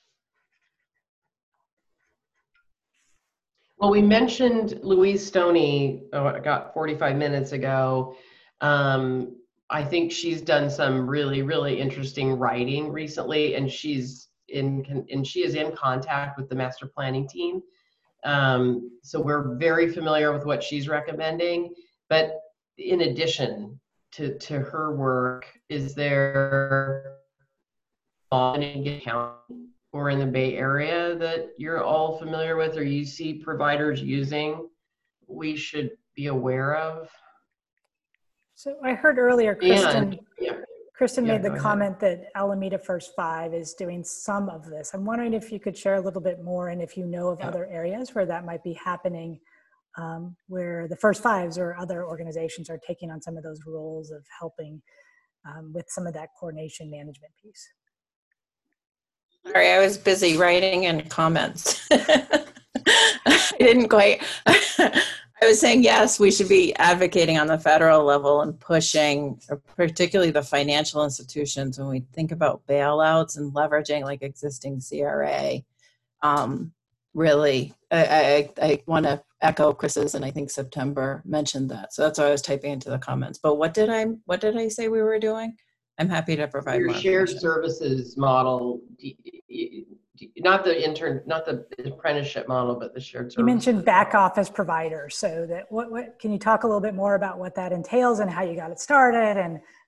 Well, we mentioned Louise Stoney, got 45 minutes ago. I think she's done some really, really interesting writing recently, and she is in contact with the master planning team. So we're very familiar with what she's recommending. But in addition to her work, is there in County or in the Bay Area that you're all familiar with, or you see providers using, we should be aware of? So I heard earlier, Kristen made the comment that Alameda First Five is doing some of this. I'm wondering if you could share a little bit more, and if you know of other areas where that might be happening, where the First Fives or other organizations are taking on some of those roles of helping with some of that coordination management piece. Sorry, I was busy writing in comments. I didn't quite. I was saying, yes, we should be advocating on the federal level and pushing, particularly the financial institutions, when we think about bailouts and leveraging like existing CRA. Really, I want to echo Chris's, and I think September mentioned that. So that's why I was typing into the comments. But what did I say we were doing? I'm happy to provide your more shared services model, not the apprenticeship model, but the shared services. You mentioned back office providers. So that what can you talk a little bit more about what that entails and how you got it started and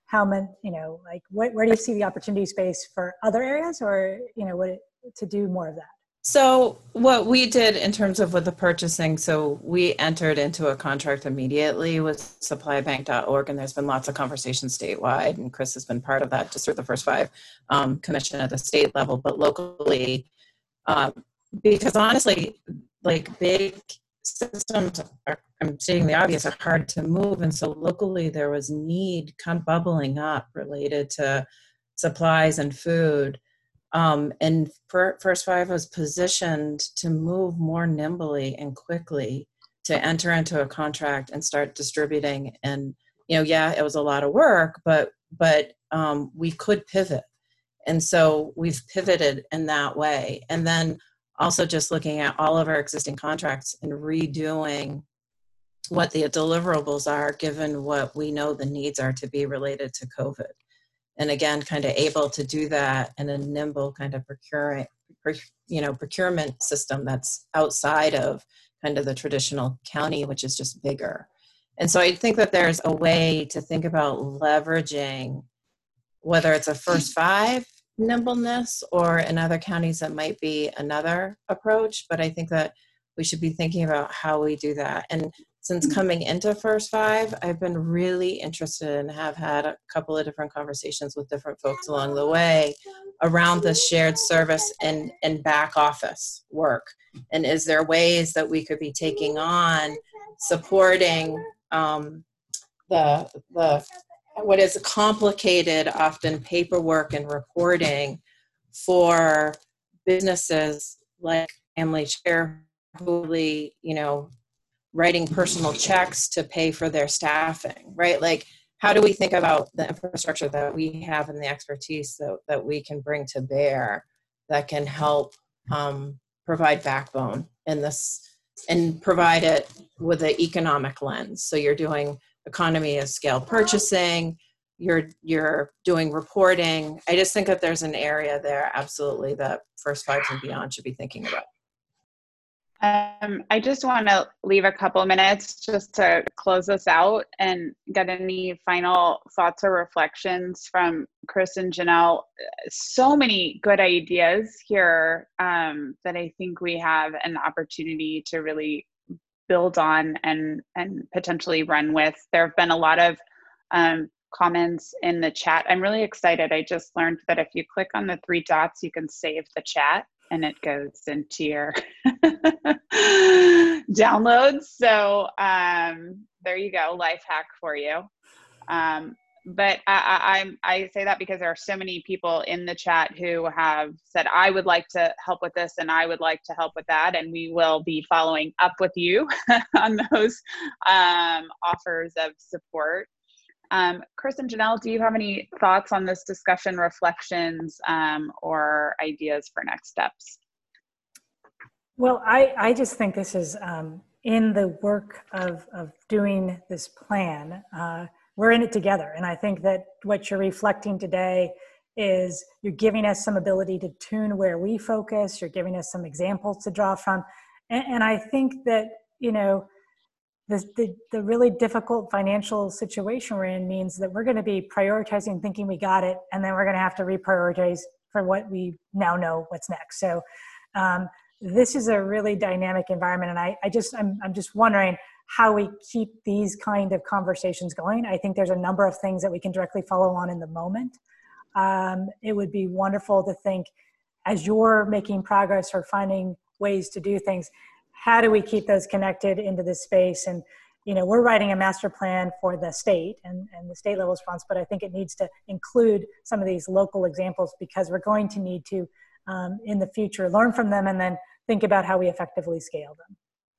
how many, like where do you see the opportunity space for other areas, or, to do more of that? So what we did in terms of with the purchasing, so we entered into a contract immediately with supplybank.org, and there's been lots of conversations statewide, and Chris has been part of that just through the First Five commission at the state level, but locally, because honestly, like big systems I'm stating the obvious, are hard to move, and so locally there was need kind of bubbling up related to supplies and food. And First Five was positioned to move more nimbly and quickly to enter into a contract and start distributing. And, yeah, it was a lot of work, but we could pivot. And so we've pivoted in that way. And then also just looking at all of our existing contracts and redoing what the deliverables are, given what we know the needs are to be related to COVID. And again, kind of able to do that in a nimble kind of procurement system that's outside of kind of the traditional county, which is just bigger. And so I think that there's a way to think about leveraging, whether it's a First Five nimbleness or in other counties that might be another approach. But I think that we should be thinking about how we do that. And since coming into First Five, I've been really interested and have had a couple of different conversations with different folks along the way around the shared service and back office work. And is there ways that we could be taking on supporting the what is complicated, often paperwork and reporting for businesses like Family Share, who really, writing personal checks to pay for their staffing, right? Like, how do we think about the infrastructure that we have and the expertise that we can bring to bear that can help provide backbone in this and provide it with an economic lens? So you're doing economy of scale purchasing, you're doing reporting. I just think that there's an area there, absolutely, that First Fives and beyond should be thinking about. I just want to leave a couple minutes just to close this out and get any final thoughts or reflections from Chris and Janelle. So many good ideas here that I think we have an opportunity to really build on and potentially run with. There have been a lot of comments in the chat. I'm really excited. I just learned that if you click on the three dots, you can save the chat and it goes into your downloads. So there you go, life hack for you. But I say that because there are so many people in the chat who have said, I would like to help with this and I would like to help with that. And we will be following up with you on those offers of support. Chris and Janelle, do you have any thoughts on this discussion, reflections, or ideas for next steps? Well, I just think this is in the work of doing this plan, we're in it together. And I think that what you're reflecting today is you're giving us some ability to tune where we focus. You're giving us some examples to draw from. And I think that, the really difficult financial situation we're in means that we're going to be prioritizing thinking we got it, and then we're going to have to reprioritize for what we now know what's next. So this is a really dynamic environment, and I'm just wondering how we keep these kind of conversations going. I think there's a number of things that we can directly follow on in the moment. It would be wonderful to think, as you're making progress or finding ways to do things, how do we keep those connected into this space? And, we're writing a master plan for the state and the state level response, but I think it needs to include some of these local examples, because we're going to need to, in the future, learn from them and then think about how we effectively scale them.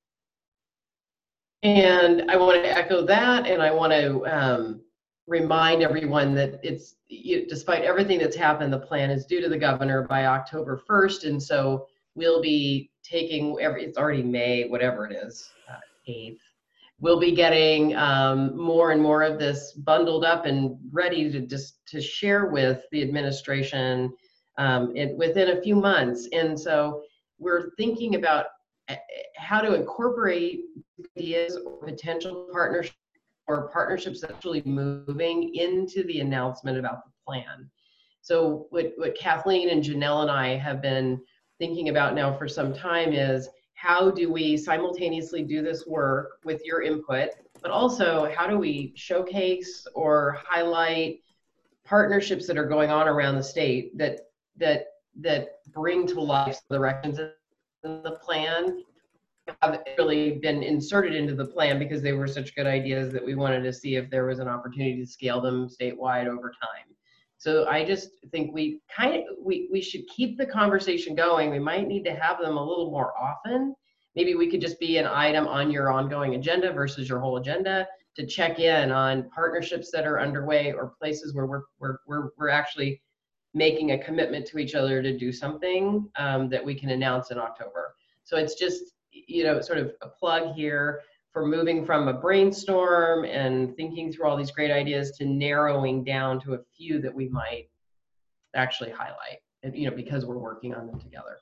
And I want to echo that, and I want to remind everyone that it's, despite everything that's happened, the plan is due to the governor by October 1st, and so we'll be taking it's already May, whatever it is, 8th. We'll be getting more and more of this bundled up and ready to share with the administration within a few months. And so we're thinking about how to incorporate ideas or potential partnerships or partnerships that's actually moving into the announcement about the plan. So what Kathleen and Janelle and I have been thinking about now for some time is, how do we simultaneously do this work with your input, but also how do we showcase or highlight partnerships that are going on around the state that bring to life the directions in the plan have really been inserted into the plan because they were such good ideas that we wanted to see if there was an opportunity to scale them statewide over time. So I just think we should keep the conversation going. We might need to have them a little more often. Maybe we could just be an item on your ongoing agenda versus your whole agenda, to check in on partnerships that are underway or places where we're actually making a commitment to each other to do something that we can announce in October. So it's just, you know, sort of a plug here for moving from a brainstorm and thinking through all these great ideas to narrowing down to a few that we might actually highlight, you know, because we're working on them together.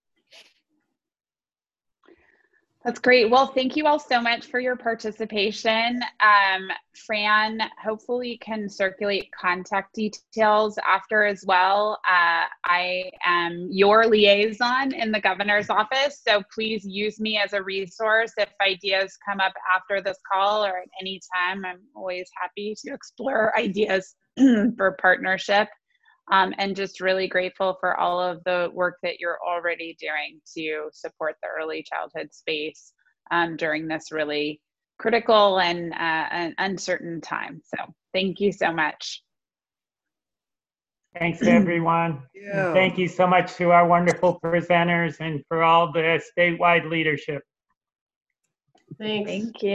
That's great. Well, thank you all so much for your participation. Fran, hopefully can circulate contact details after as well. I am your liaison in the governor's office, so please use me as a resource if ideas come up after this call or at any time. I'm always happy to explore ideas for partnership. And just really grateful for all of the work that you're already doing to support the early childhood space during this really critical and uncertain time. So thank you so much. Thanks, everyone. And thank you so much to our wonderful presenters and for all the statewide leadership. Thanks. Thank you.